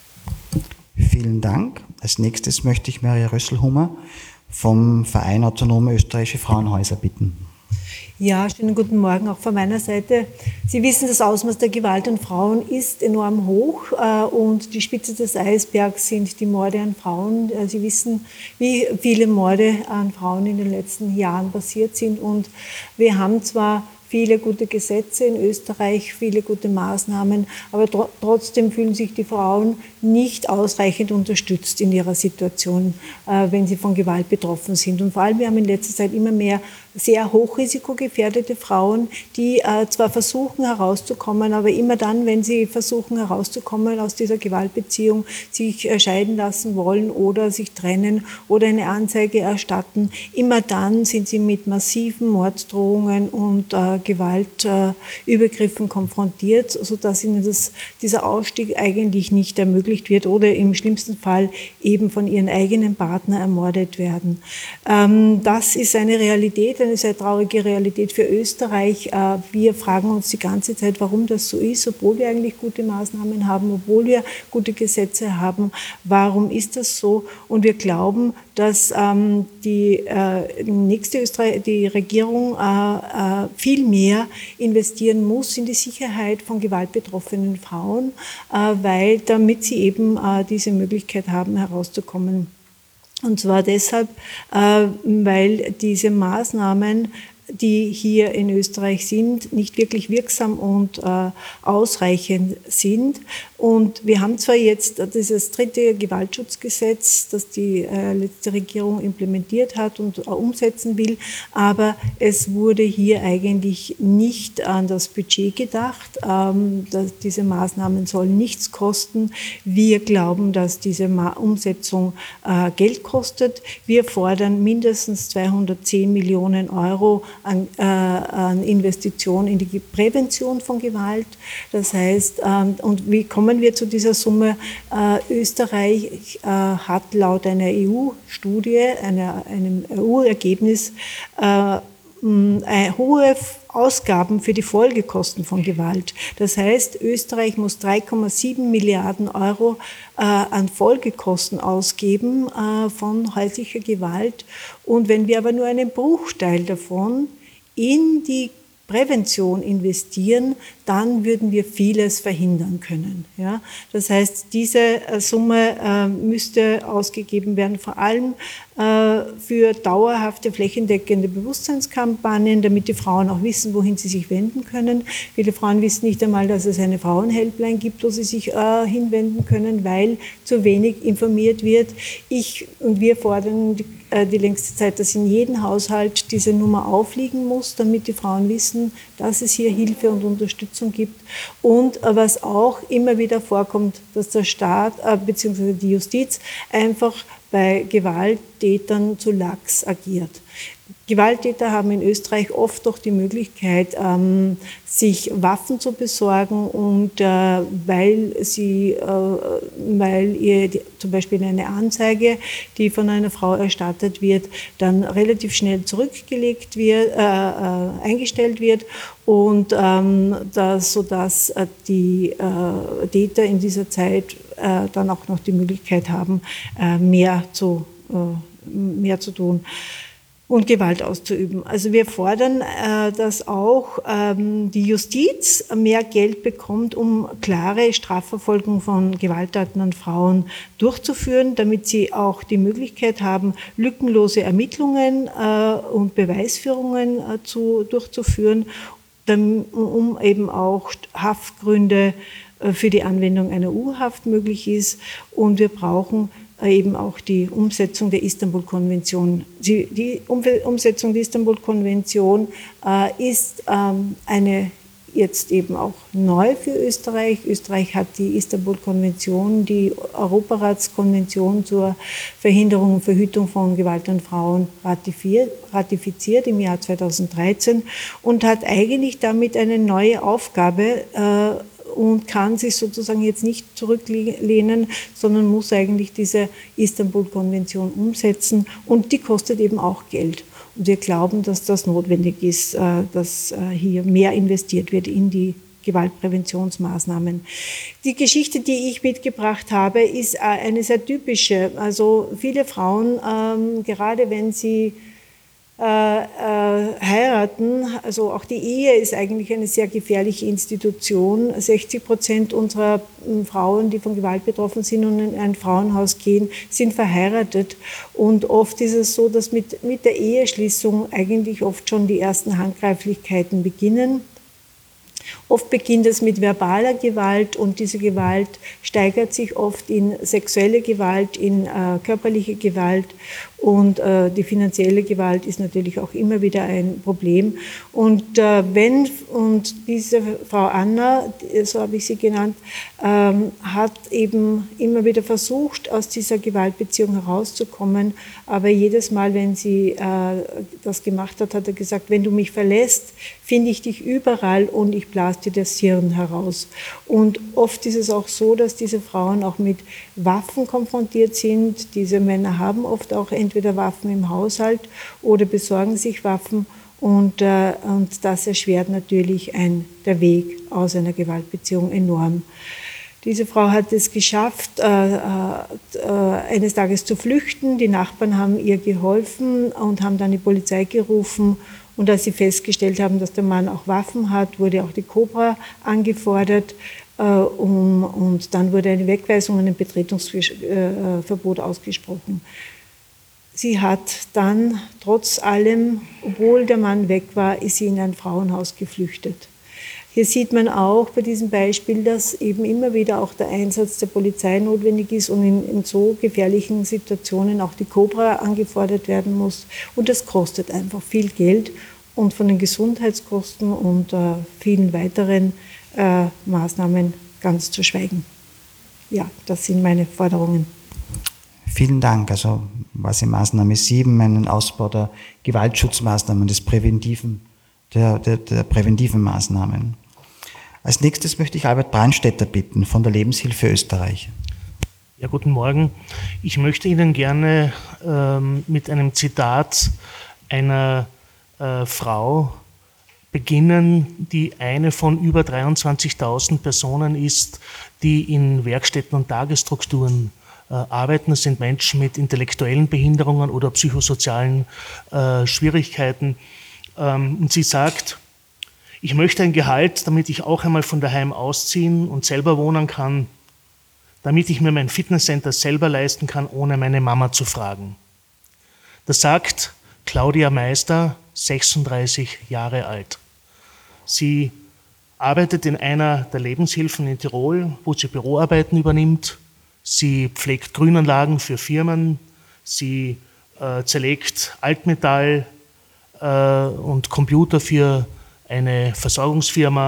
Vielen Dank. Als nächstes möchte ich Maria Rösselhummer vom Verein Autonome Österreichische Frauenhäuser bitten. Ja, schönen guten Morgen auch von meiner Seite. Sie wissen, das Ausmaß der Gewalt an Frauen ist enorm hoch und die Spitze des Eisbergs sind die Morde an Frauen. Sie wissen, wie viele Morde an Frauen in den letzten Jahren passiert sind und wir haben zwar viele gute Gesetze in Österreich, viele gute Maßnahmen, aber tr- trotzdem fühlen sich die Frauen nicht ausreichend unterstützt in ihrer Situation, äh, wenn sie von Gewalt betroffen sind. Und vor allem, wir haben in letzter Zeit immer mehr sehr hochrisikogefährdete Frauen, die äh, zwar versuchen herauszukommen, aber immer dann, wenn sie versuchen herauszukommen aus dieser Gewaltbeziehung, sich äh, scheiden lassen wollen oder sich trennen oder eine Anzeige erstatten, immer dann sind sie mit massiven Morddrohungen und äh, Gewaltübergriffen äh, konfrontiert, sodass ihnen das, dieser Ausstieg eigentlich nicht ermöglicht wird oder im schlimmsten Fall eben von ihren eigenen Partner ermordet werden. Ähm, das ist eine Realität, eine sehr traurige Realität für Österreich. Äh, wir fragen uns die ganze Zeit, warum das so ist, obwohl wir eigentlich gute Maßnahmen haben, obwohl wir gute Gesetze haben. Warum ist das so? Und wir glauben, dass ähm, die äh, nächste Österreich, die Regierung äh, äh, viel mehr investieren muss in die Sicherheit von gewaltbetroffenen Frauen, äh, weil damit sie eben äh, diese Möglichkeit haben, herauszukommen. Und zwar deshalb, äh, weil diese Maßnahmen, die hier in Österreich sind, nicht wirklich wirksam und äh, ausreichend sind. Und wir haben zwar jetzt dieses dritte Gewaltschutzgesetz, das die äh, letzte Regierung implementiert hat und äh, umsetzen will, aber es wurde hier eigentlich nicht an das Budget gedacht. Ähm, dass diese Maßnahmen sollen nichts kosten. Wir glauben, dass diese Ma- Umsetzung äh, Geld kostet. Wir fordern mindestens zweihundertzehn Millionen Euro an, äh, an Investitionen in die Prävention von Gewalt. Das heißt, ähm, und wie kommen wir zu dieser Summe? Äh, Österreich äh, hat laut einer E U-Studie, einer, einem E U-Ergebnis, äh, eine hohe Ausgaben für die Folgekosten von Gewalt. Das heißt, Österreich muss drei Komma sieben Milliarden Euro äh, an Folgekosten ausgeben äh, von häuslicher Gewalt. Und wenn wir aber nur einen Bruchteil davon in die Prävention investieren, dann würden wir vieles verhindern können. Ja? Das heißt, diese Summe äh, müsste ausgegeben werden, vor allem äh, für dauerhafte flächendeckende Bewusstseinskampagnen, damit die Frauen auch wissen, wohin sie sich wenden können. Viele Frauen wissen nicht einmal, dass es eine Frauenhelpline gibt, wo sie sich äh, hinwenden können, weil zu wenig informiert wird. Ich und wir fordern die, äh, die längste Zeit, dass in jedem Haushalt diese Nummer aufliegen muss, damit die Frauen wissen, dass es hier Hilfe und Unterstützung Unterstützung gibt. Und was auch immer wieder vorkommt, dass der Staat äh, bzw. die Justiz einfach bei Gewalttätern zu lax agiert. Gewalttäter haben in Österreich oft doch die Möglichkeit, ähm, sich Waffen zu besorgen und äh, weil sie, äh, weil ihr die, zum Beispiel eine Anzeige, die von einer Frau erstattet wird, dann relativ schnell zurückgelegt wird, äh, äh, eingestellt wird und ähm, das, sodass äh, die äh, Täter in dieser Zeit äh, dann auch noch die Möglichkeit haben, äh, mehr zu, äh, mehr zu tun und Gewalt auszuüben. Also wir fordern, äh, dass auch ähm, die Justiz mehr Geld bekommt, um klare Strafverfolgung von Gewalttaten an Frauen durchzuführen, damit sie auch die Möglichkeit haben, lückenlose Ermittlungen äh, und Beweisführungen äh, zu, durchzuführen, dann, um eben auch Haftgründe äh, für die Anwendung einer U-Haft möglich ist. Und wir brauchen eben auch die Umsetzung der Istanbul-Konvention. Die, die Umsetzung der Istanbul-Konvention äh, ist ähm, eine jetzt eben auch neu für Österreich. Österreich hat die Istanbul-Konvention, die Europaratskonvention zur Verhinderung und Verhütung von Gewalt an Frauen ratifiziert im Jahr zweitausenddreizehn und hat eigentlich damit eine neue Aufgabe äh, und kann sich sozusagen jetzt nicht zurücklehnen, sondern muss eigentlich diese Istanbul-Konvention umsetzen und die kostet eben auch Geld. Und wir glauben, dass das notwendig ist, dass hier mehr investiert wird in die Gewaltpräventionsmaßnahmen. Die Geschichte, die ich mitgebracht habe, ist eine sehr typische. Also viele Frauen, gerade wenn sie Äh, äh, heiraten, also auch die Ehe ist eigentlich eine sehr gefährliche Institution. sechzig Prozent unserer äh, Frauen, die von Gewalt betroffen sind und in ein Frauenhaus gehen, sind verheiratet. Und oft ist es so, dass mit, mit der Eheschließung eigentlich oft schon die ersten Handgreiflichkeiten beginnen. Oft beginnt es mit verbaler Gewalt und diese Gewalt steigert sich oft in sexuelle Gewalt, in äh, körperliche Gewalt und äh, die finanzielle Gewalt ist natürlich auch immer wieder ein Problem. Und äh, wenn, und diese Frau Anna, so habe ich sie genannt, ähm, hat eben immer wieder versucht, aus dieser Gewaltbeziehung herauszukommen, aber jedes Mal, wenn sie äh, das gemacht hat, hat er gesagt, wenn du mich verlässt, finde ich dich überall und ich blase dir das Hirn heraus. Und oft ist es auch so, dass diese Frauen auch mit Waffen konfrontiert sind. Diese Männer haben oft auch entweder Waffen im Haushalt oder besorgen sich Waffen und, äh, und das erschwert natürlich ein, der Weg aus einer Gewaltbeziehung enorm. Diese Frau hat es geschafft, äh, äh, eines Tages zu flüchten. Die Nachbarn haben ihr geholfen und haben dann die Polizei gerufen. Und als sie festgestellt haben, dass der Mann auch Waffen hat, wurde auch die Cobra angefordert. Äh, um, und dann wurde eine Wegweisung und ein Betretungsverbot ausgesprochen. Sie hat dann trotz allem, obwohl der Mann weg war, ist sie in ein Frauenhaus geflüchtet. Hier sieht man auch bei diesem Beispiel, dass eben immer wieder auch der Einsatz der Polizei notwendig ist und in, in so gefährlichen Situationen auch die Cobra angefordert werden muss. Und das kostet einfach viel Geld und von den Gesundheitskosten und äh, vielen weiteren äh, Maßnahmen ganz zu schweigen. Ja, das sind meine Forderungen. Vielen Dank. Also was in Maßnahme sieben, einen Ausbau der Gewaltschutzmaßnahmen, des präventiven, der, der, der präventiven Maßnahmen. Als nächstes möchte ich Albert Brandstätter bitten von der Lebenshilfe Österreich. Ja, guten Morgen. Ich möchte Ihnen gerne ähm, mit einem Zitat einer äh, Frau beginnen, die eine von über dreiundzwanzigtausend Personen ist, die in Werkstätten und Tagesstrukturen äh, arbeiten. Das sind Menschen mit intellektuellen Behinderungen oder psychosozialen äh, Schwierigkeiten. Ähm, und sie sagt, ich möchte ein Gehalt, damit ich auch einmal von daheim ausziehen und selber wohnen kann, damit ich mir mein Fitnesscenter selber leisten kann, ohne meine Mama zu fragen. Das sagt Claudia Meister, sechsunddreißig Jahre alt. Sie arbeitet in einer der Lebenshilfen in Tirol, wo sie Büroarbeiten übernimmt. Sie pflegt Grünanlagen für Firmen. Sie äh, zerlegt Altmetall äh, und Computer für eine Versorgungsfirma.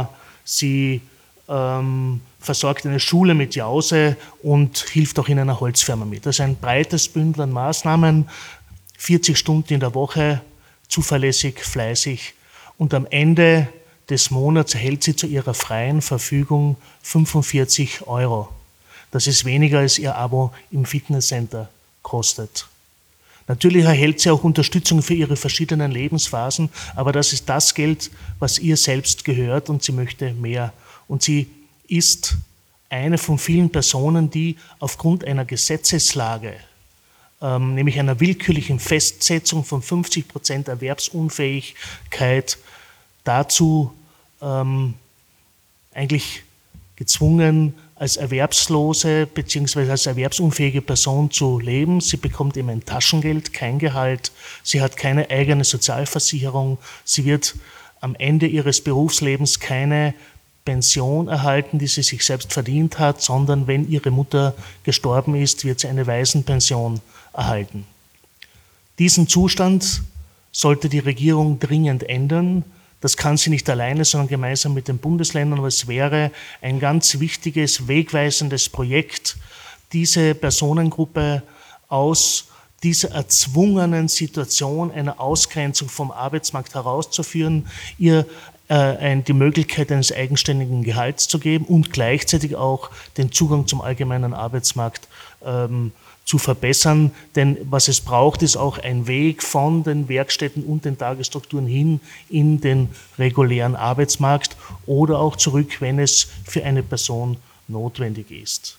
sie ähm, versorgt eine Schule mit Jause und hilft auch in einer Holzfirma mit. Das ist ein breites Bündel an Maßnahmen, vierzig Stunden in der Woche, zuverlässig, fleißig, und am Ende des Monats erhält sie zu ihrer freien Verfügung fünfundvierzig Euro. Das ist weniger, als ihr Abo im Fitnesscenter kostet. Natürlich erhält sie auch Unterstützung für ihre verschiedenen Lebensphasen, aber das ist das Geld, was ihr selbst gehört, und sie möchte mehr. Und sie ist eine von vielen Personen, die aufgrund einer Gesetzeslage, ähm, nämlich einer willkürlichen Festsetzung von fünfzig Prozent Erwerbsunfähigkeit, dazu ähm, eigentlich gezwungen, als erwerbslose bzw. als erwerbsunfähige Person zu leben. Sie bekommt eben ein Taschengeld, kein Gehalt. Sie hat keine eigene Sozialversicherung. Sie wird am Ende ihres Berufslebens keine Pension erhalten, die sie sich selbst verdient hat, sondern wenn ihre Mutter gestorben ist, wird sie eine Waisenpension erhalten. Diesen Zustand sollte die Regierung dringend ändern. Das kann sie nicht alleine, sondern gemeinsam mit den Bundesländern. Aber es wäre ein ganz wichtiges, wegweisendes Projekt, diese Personengruppe aus dieser erzwungenen Situation einer Ausgrenzung vom Arbeitsmarkt herauszuführen, ihr äh, die Möglichkeit eines eigenständigen Gehalts zu geben und gleichzeitig auch den Zugang zum allgemeinen Arbeitsmarkt ähm, zu verbessern, denn was es braucht, ist auch ein Weg von den Werkstätten und den Tagesstrukturen hin in den regulären Arbeitsmarkt oder auch zurück, wenn es für eine Person notwendig ist.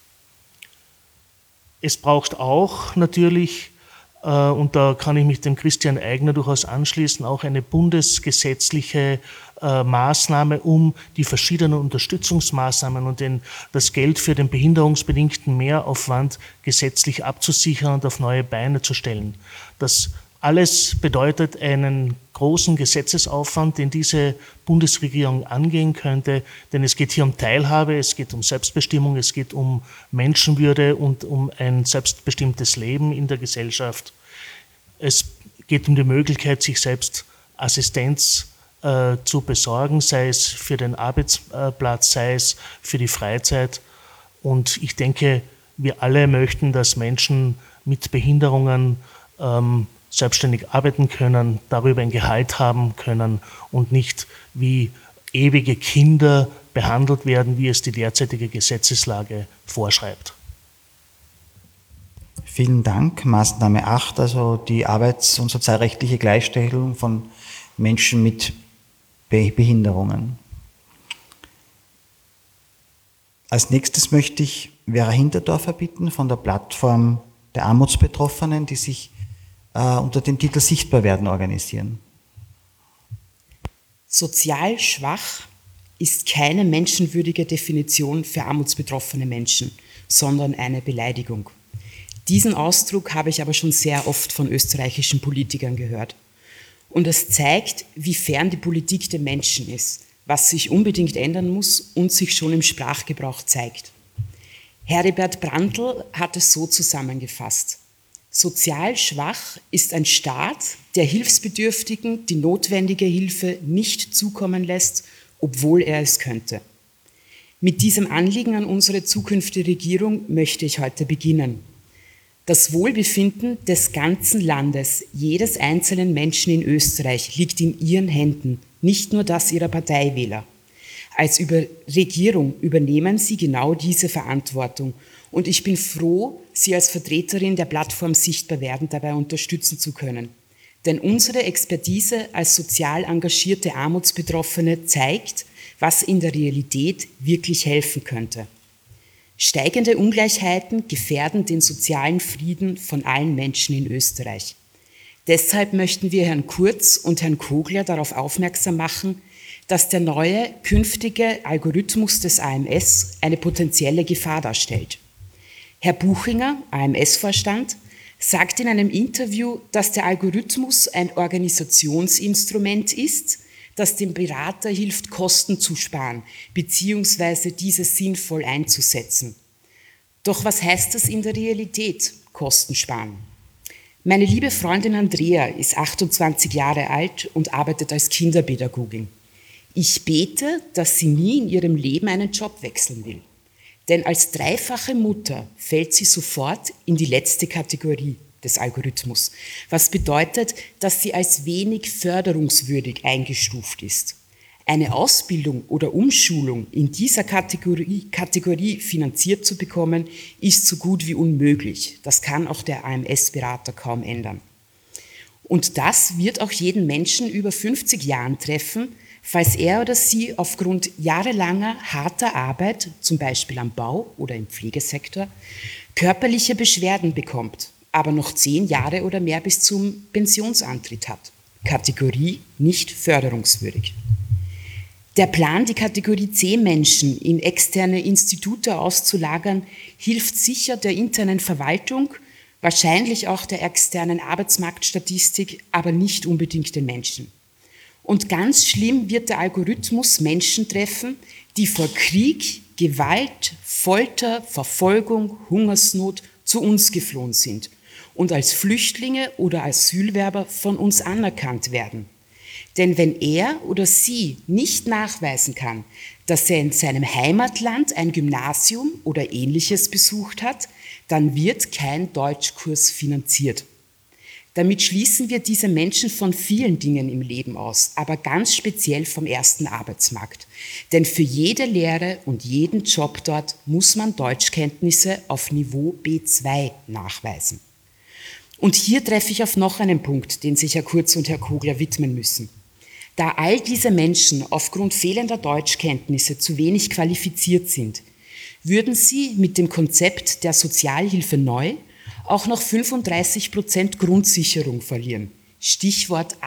Es braucht auch natürlich, äh, und da kann ich mich dem Christian Eigner durchaus anschließen, auch eine bundesgesetzliche äh, Maßnahme, um die verschiedenen Unterstützungsmaßnahmen und den, das Geld für den behinderungsbedingten Mehraufwand gesetzlich abzusichern und auf neue Beine zu stellen. Das alles bedeutet einen großen Gesetzesaufwand, den diese Bundesregierung angehen könnte, denn es geht hier um Teilhabe, es geht um Selbstbestimmung, es geht um Menschenwürde und um ein selbstbestimmtes Leben in der Gesellschaft. Es geht um die Möglichkeit, sich selbst Assistenz äh, zu besorgen, sei es für den Arbeitsplatz, sei es für die Freizeit. Und ich denke, wir alle möchten, dass Menschen mit Behinderungen ähm, selbstständig arbeiten können, darüber ein Gehalt haben können und nicht wie ewige Kinder behandelt werden, wie es die derzeitige Gesetzeslage vorschreibt. Vielen Dank. Maßnahme acht, also die arbeits- und sozialrechtliche Gleichstellung von Menschen mit Behinderungen. Als nächstes möchte ich Vera Hinterdorfer bitten von der Plattform der Armutsbetroffenen, die sich äh, unter dem Titel Sichtbar werden organisieren. Sozial schwach ist keine menschenwürdige Definition für armutsbetroffene Menschen, sondern eine Beleidigung. Diesen Ausdruck habe ich aber schon sehr oft von österreichischen Politikern gehört. Und es zeigt, wie fern die Politik dem Menschen ist, was sich unbedingt ändern muss und sich schon im Sprachgebrauch zeigt. Heribert Brandl hat es so zusammengefasst: Sozial schwach ist ein Staat, der Hilfsbedürftigen die notwendige Hilfe nicht zukommen lässt, obwohl er es könnte. Mit diesem Anliegen an unsere zukünftige Regierung möchte ich heute beginnen. Das Wohlbefinden des ganzen Landes, jedes einzelnen Menschen in Österreich, liegt in Ihren Händen, nicht nur das Ihrer Parteiwähler. Als Über- Regierung übernehmen Sie genau diese Verantwortung. Und ich bin froh, Sie als Vertreterin der Plattform Sichtbar werden dabei unterstützen zu können. Denn unsere Expertise als sozial engagierte Armutsbetroffene zeigt, was in der Realität wirklich helfen könnte. Steigende Ungleichheiten gefährden den sozialen Frieden von allen Menschen in Österreich. Deshalb möchten wir Herrn Kurz und Herrn Kogler darauf aufmerksam machen, dass der neue, künftige Algorithmus des A M S eine potenzielle Gefahr darstellt. Herr Buchinger, A M S-Vorstand, sagt in einem Interview, dass der Algorithmus ein Organisationsinstrument ist, das dem Berater hilft, Kosten zu sparen, beziehungsweise diese sinnvoll einzusetzen. Doch was heißt das in der Realität, Kosten sparen? Meine liebe Freundin Andrea ist achtundzwanzig Jahre alt und arbeitet als Kinderpädagogin. Ich bete, dass sie nie in ihrem Leben einen Job wechseln will. Denn als dreifache Mutter fällt sie sofort in die letzte Kategorie des Algorithmus, was bedeutet, dass sie als wenig förderungswürdig eingestuft ist. Eine Ausbildung oder Umschulung in dieser Kategorie, Kategorie finanziert zu bekommen, ist so gut wie unmöglich. Das kann auch der A M S-Berater kaum ändern. Und das wird auch jeden Menschen über fünfzig Jahren treffen, falls er oder sie aufgrund jahrelanger harter Arbeit, zum Beispiel am Bau oder im Pflegesektor, körperliche Beschwerden bekommt, aber noch zehn Jahre oder mehr bis zum Pensionsantritt hat. Kategorie nicht förderungswürdig. Der Plan, die Kategorie C Menschen in externe Institute auszulagern, hilft sicher der internen Verwaltung, wahrscheinlich auch der externen Arbeitsmarktstatistik, aber nicht unbedingt den Menschen. Und ganz schlimm wird der Algorithmus Menschen treffen, die vor Krieg, Gewalt, Folter, Verfolgung, Hungersnot zu uns geflohen sind und als Flüchtlinge oder Asylwerber von uns anerkannt werden. Denn wenn er oder sie nicht nachweisen kann, dass er in seinem Heimatland ein Gymnasium oder Ähnliches besucht hat, dann wird kein Deutschkurs finanziert. Damit schließen wir diese Menschen von vielen Dingen im Leben aus, aber ganz speziell vom ersten Arbeitsmarkt. Denn für jede Lehre und jeden Job dort muss man Deutschkenntnisse auf Niveau B zwei nachweisen. Und hier treffe ich auf noch einen Punkt, den sich Herr Kurz und Herr Kogler widmen müssen. Da all diese Menschen aufgrund fehlender Deutschkenntnisse zu wenig qualifiziert sind, würden sie mit dem Konzept der Sozialhilfe neu auch noch fünfunddreißig Prozent Grundsicherung verlieren. Stichwort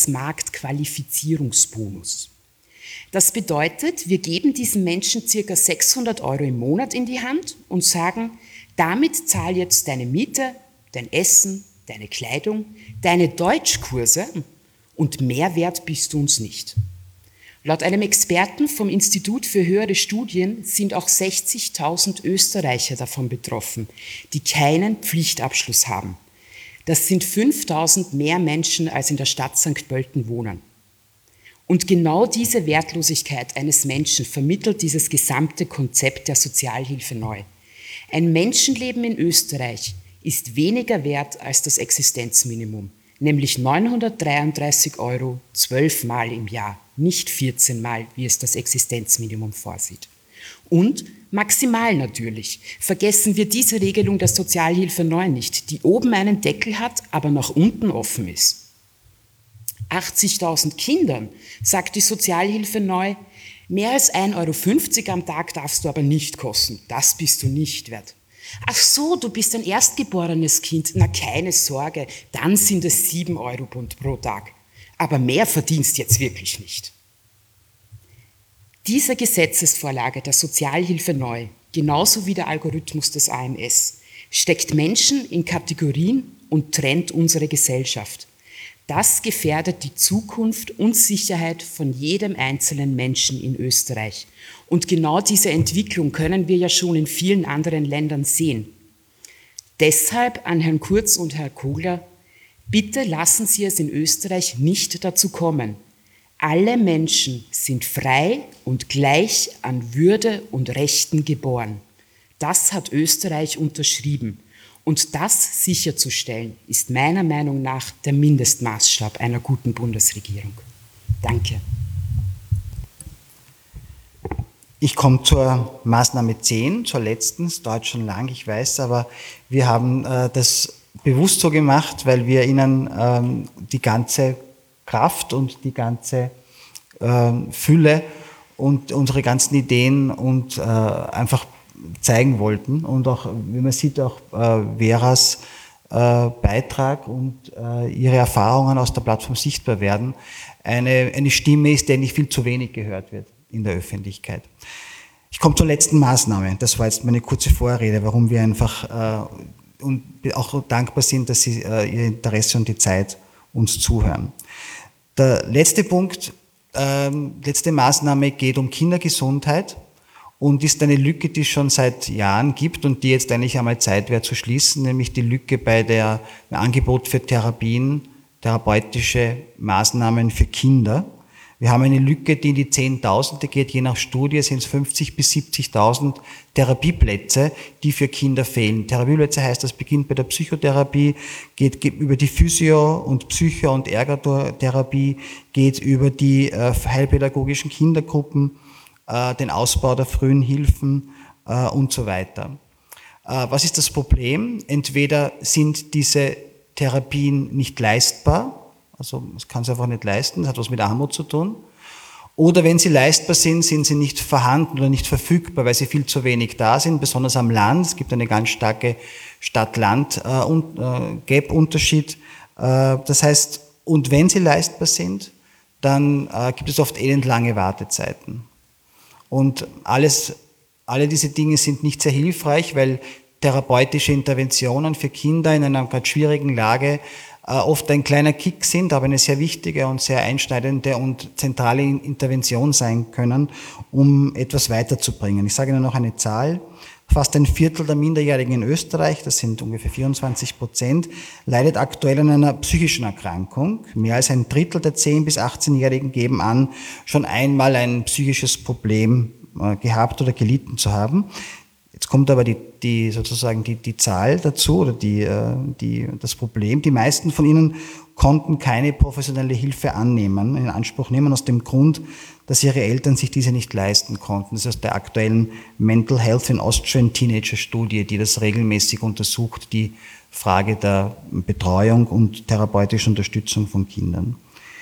Arbeitsmarktqualifizierungsbonus. Das bedeutet, wir geben diesen Menschen ca. sechshundert Euro im Monat in die Hand und sagen, damit zahl jetzt deine Miete, dein Essen, deine Kleidung, deine Deutschkurse und mehr wert bist du uns nicht. Laut einem Experten vom Institut für höhere Studien sind auch sechzigtausend Österreicher davon betroffen, die keinen Pflichtabschluss haben. Das sind fünftausend mehr Menschen, als in der Stadt Sankt Pölten wohnen. Und genau diese Wertlosigkeit eines Menschen vermittelt dieses gesamte Konzept der Sozialhilfe neu. Ein Menschenleben in Österreich ist weniger wert als das Existenzminimum, nämlich neunhundertdreiunddreißig Euro zwölfmal im Jahr, nicht vierzehn Mal, wie es das Existenzminimum vorsieht. Und maximal natürlich. Vergessen wir diese Regelung der Sozialhilfe neu nicht, die oben einen Deckel hat, aber nach unten offen ist. achtzigtausend Kindern, sagt die Sozialhilfe neu, mehr als ein Euro fünfzig am Tag darfst du aber nicht kosten. Das bist du nicht wert. Ach so, du bist ein erstgeborenes Kind. Na, keine Sorge, dann sind es sieben Euro pro Tag. Aber mehr verdienst jetzt wirklich nicht. Diese Gesetzesvorlage der Sozialhilfe neu, genauso wie der Algorithmus des A M S, steckt Menschen in Kategorien und trennt unsere Gesellschaft. Das gefährdet die Zukunft und Sicherheit von jedem einzelnen Menschen in Österreich. Und genau diese Entwicklung können wir ja schon in vielen anderen Ländern sehen. Deshalb an Herrn Kurz und Herrn Kogler, bitte lassen Sie es in Österreich nicht dazu kommen. Alle Menschen sind frei und gleich an Würde und Rechten geboren. Das hat Österreich unterschrieben. Und das sicherzustellen, ist meiner Meinung nach der Mindestmaßstab einer guten Bundesregierung. Danke. Ich komme zur Maßnahme zehn, zur letzten. Es dauert schon lang, ich weiß, aber wir haben äh, das bewusst so gemacht, weil wir Ihnen ähm, die ganze Kraft und die ganze äh, Fülle und unsere ganzen Ideen und äh, einfach zeigen wollten und auch, wie man sieht, auch äh, Veras äh, Beitrag und äh, ihre Erfahrungen aus der Plattform sichtbar werden, eine, eine Stimme ist, der nicht viel zu wenig gehört wird in der Öffentlichkeit. Ich komme zur letzten Maßnahme. Das war jetzt meine kurze Vorrede, warum wir einfach äh, und auch dankbar sind, dass Sie äh, Ihr Interesse und die Zeit uns zuhören. Der letzte Punkt, äh, letzte Maßnahme geht um Kindergesundheit. Und ist eine Lücke, die es schon seit Jahren gibt und die jetzt eigentlich einmal Zeit wäre zu schließen, nämlich die Lücke bei der Angebot für Therapien, therapeutische Maßnahmen für Kinder, Wir haben eine Lücke, die in die Zehntausende geht. Je nach Studie sind es fünfzig bis siebzigtausend Therapieplätze, die für Kinder fehlen. Therapieplätze heißt, das beginnt bei der Psychotherapie, geht über die Physio- und Psycho- und Ergotherapie, geht über die äh, heilpädagogischen Kindergruppen, äh, den Ausbau der frühen Hilfen äh, und so weiter. Äh, was ist das Problem? Entweder sind diese Therapien nicht leistbar, also es kann es einfach nicht leisten, das hat was mit Armut zu tun. Oder wenn sie leistbar sind, sind sie nicht vorhanden oder nicht verfügbar, weil sie viel zu wenig da sind, besonders am Land. Es gibt eine ganz starke Stadt-Land-Gap-Unterschied. Das heißt, und wenn sie leistbar sind, dann gibt es oft elendlange Wartezeiten. Und alles, alle diese Dinge sind nicht sehr hilfreich, weil therapeutische Interventionen für Kinder in einer ganz schwierigen Lage oft ein kleiner Kick sind, aber eine sehr wichtige und sehr einschneidende und zentrale Intervention sein können, um etwas weiterzubringen. Ich sage Ihnen noch eine Zahl. Fast ein Viertel der Minderjährigen in Österreich, das sind ungefähr vierundzwanzig Prozent, leidet aktuell an einer psychischen Erkrankung. Mehr als ein Drittel der zehn- bis achtzehnjährigen geben an, schon einmal ein psychisches Problem gehabt oder gelitten zu haben. Jetzt kommt aber die, die sozusagen die, die Zahl dazu oder die, die, das Problem. Die meisten von ihnen konnten keine professionelle Hilfe annehmen, in Anspruch nehmen, aus dem Grund, dass ihre Eltern sich diese nicht leisten konnten. Das ist aus der aktuellen Mental Health in Austrian Teenager Studie, die das regelmäßig untersucht, die Frage der Betreuung und therapeutischen Unterstützung von Kindern.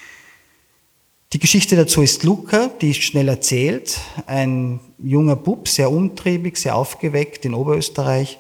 Die Geschichte dazu ist Luca, die ist schnell erzählt. Ein junger Bub, sehr umtriebig, sehr aufgeweckt in Oberösterreich,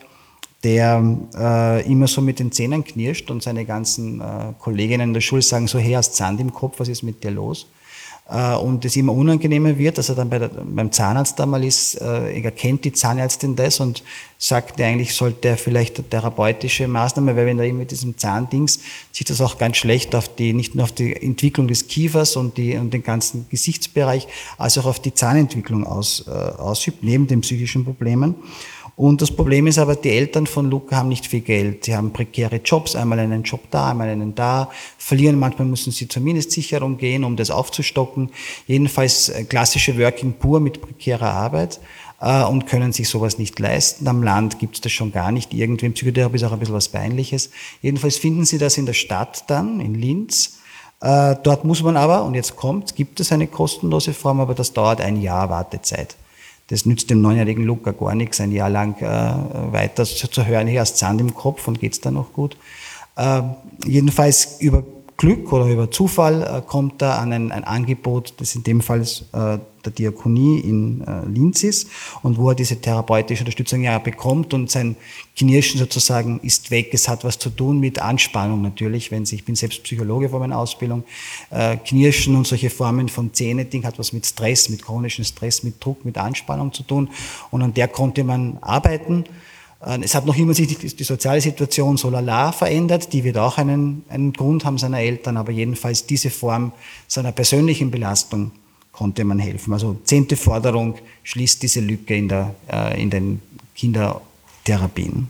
der äh, immer so mit den Zähnen knirscht und seine ganzen äh, Kolleginnen in der Schule sagen, so, hey, hast Sand im Kopf, was ist mit dir los? Äh, und es immer unangenehmer wird, dass er dann bei der, beim Zahnarzt einmal ist, äh, er kennt die Zahnärztin das und sagt, eigentlich sollte er vielleicht eine therapeutische Maßnahme, weil wenn er eben mit diesem Zahndings sieht das auch ganz schlecht auf die, nicht nur auf die Entwicklung des Kiefers und, die, und den ganzen Gesichtsbereich, als auch auf die Zahnentwicklung aus, äh, ausübt, neben den psychischen Problemen. Und das Problem ist aber, die Eltern von Luca haben nicht viel Geld. Sie haben prekäre Jobs, einmal einen Job da, einmal einen da, verlieren, manchmal müssen sie zur Mindestsicherung gehen, um das aufzustocken. Jedenfalls klassische Working Poor mit prekärer Arbeit äh, und können sich sowas nicht leisten. Am Land gibt es das schon gar nicht. Irgendwie in Psychotherapie ist auch ein bisschen was Peinliches. Jedenfalls finden sie das in der Stadt dann, in Linz. Äh, dort muss man aber, und jetzt kommt, gibt es eine kostenlose Form, aber das dauert ein Jahr Wartezeit. Das nützt dem neunjährigen Luca gar nichts, ein Jahr lang äh, weiter zu, zu hören, hier hast Sand im Kopf und geht's dann noch gut. Äh, jedenfalls über Glück oder über Zufall äh, kommt er an ein, ein Angebot, das in dem Fall äh, der Diakonie in äh, Linz ist und wo er diese therapeutische Unterstützung ja bekommt und sein Knirschen sozusagen ist weg. Es hat was zu tun mit Anspannung natürlich, wenn sie, ich bin selbst Psychologe vor meiner Ausbildung, äh, Knirschen und solche Formen von Zähneding hat was mit Stress, mit chronischem Stress, mit Druck, mit Anspannung zu tun und an der konnte man arbeiten. Es hat noch immer sich die, die soziale Situation so lala verändert, die wird auch einen, einen Grund haben seiner Eltern, aber jedenfalls diese Form seiner persönlichen Belastung konnte man helfen. Also zehnte Forderung schließt diese Lücke in, der, äh, in den Kindertherapien.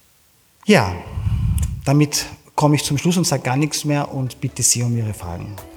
Ja, damit komme ich zum Schluss und sage gar nichts mehr und bitte Sie um Ihre Fragen.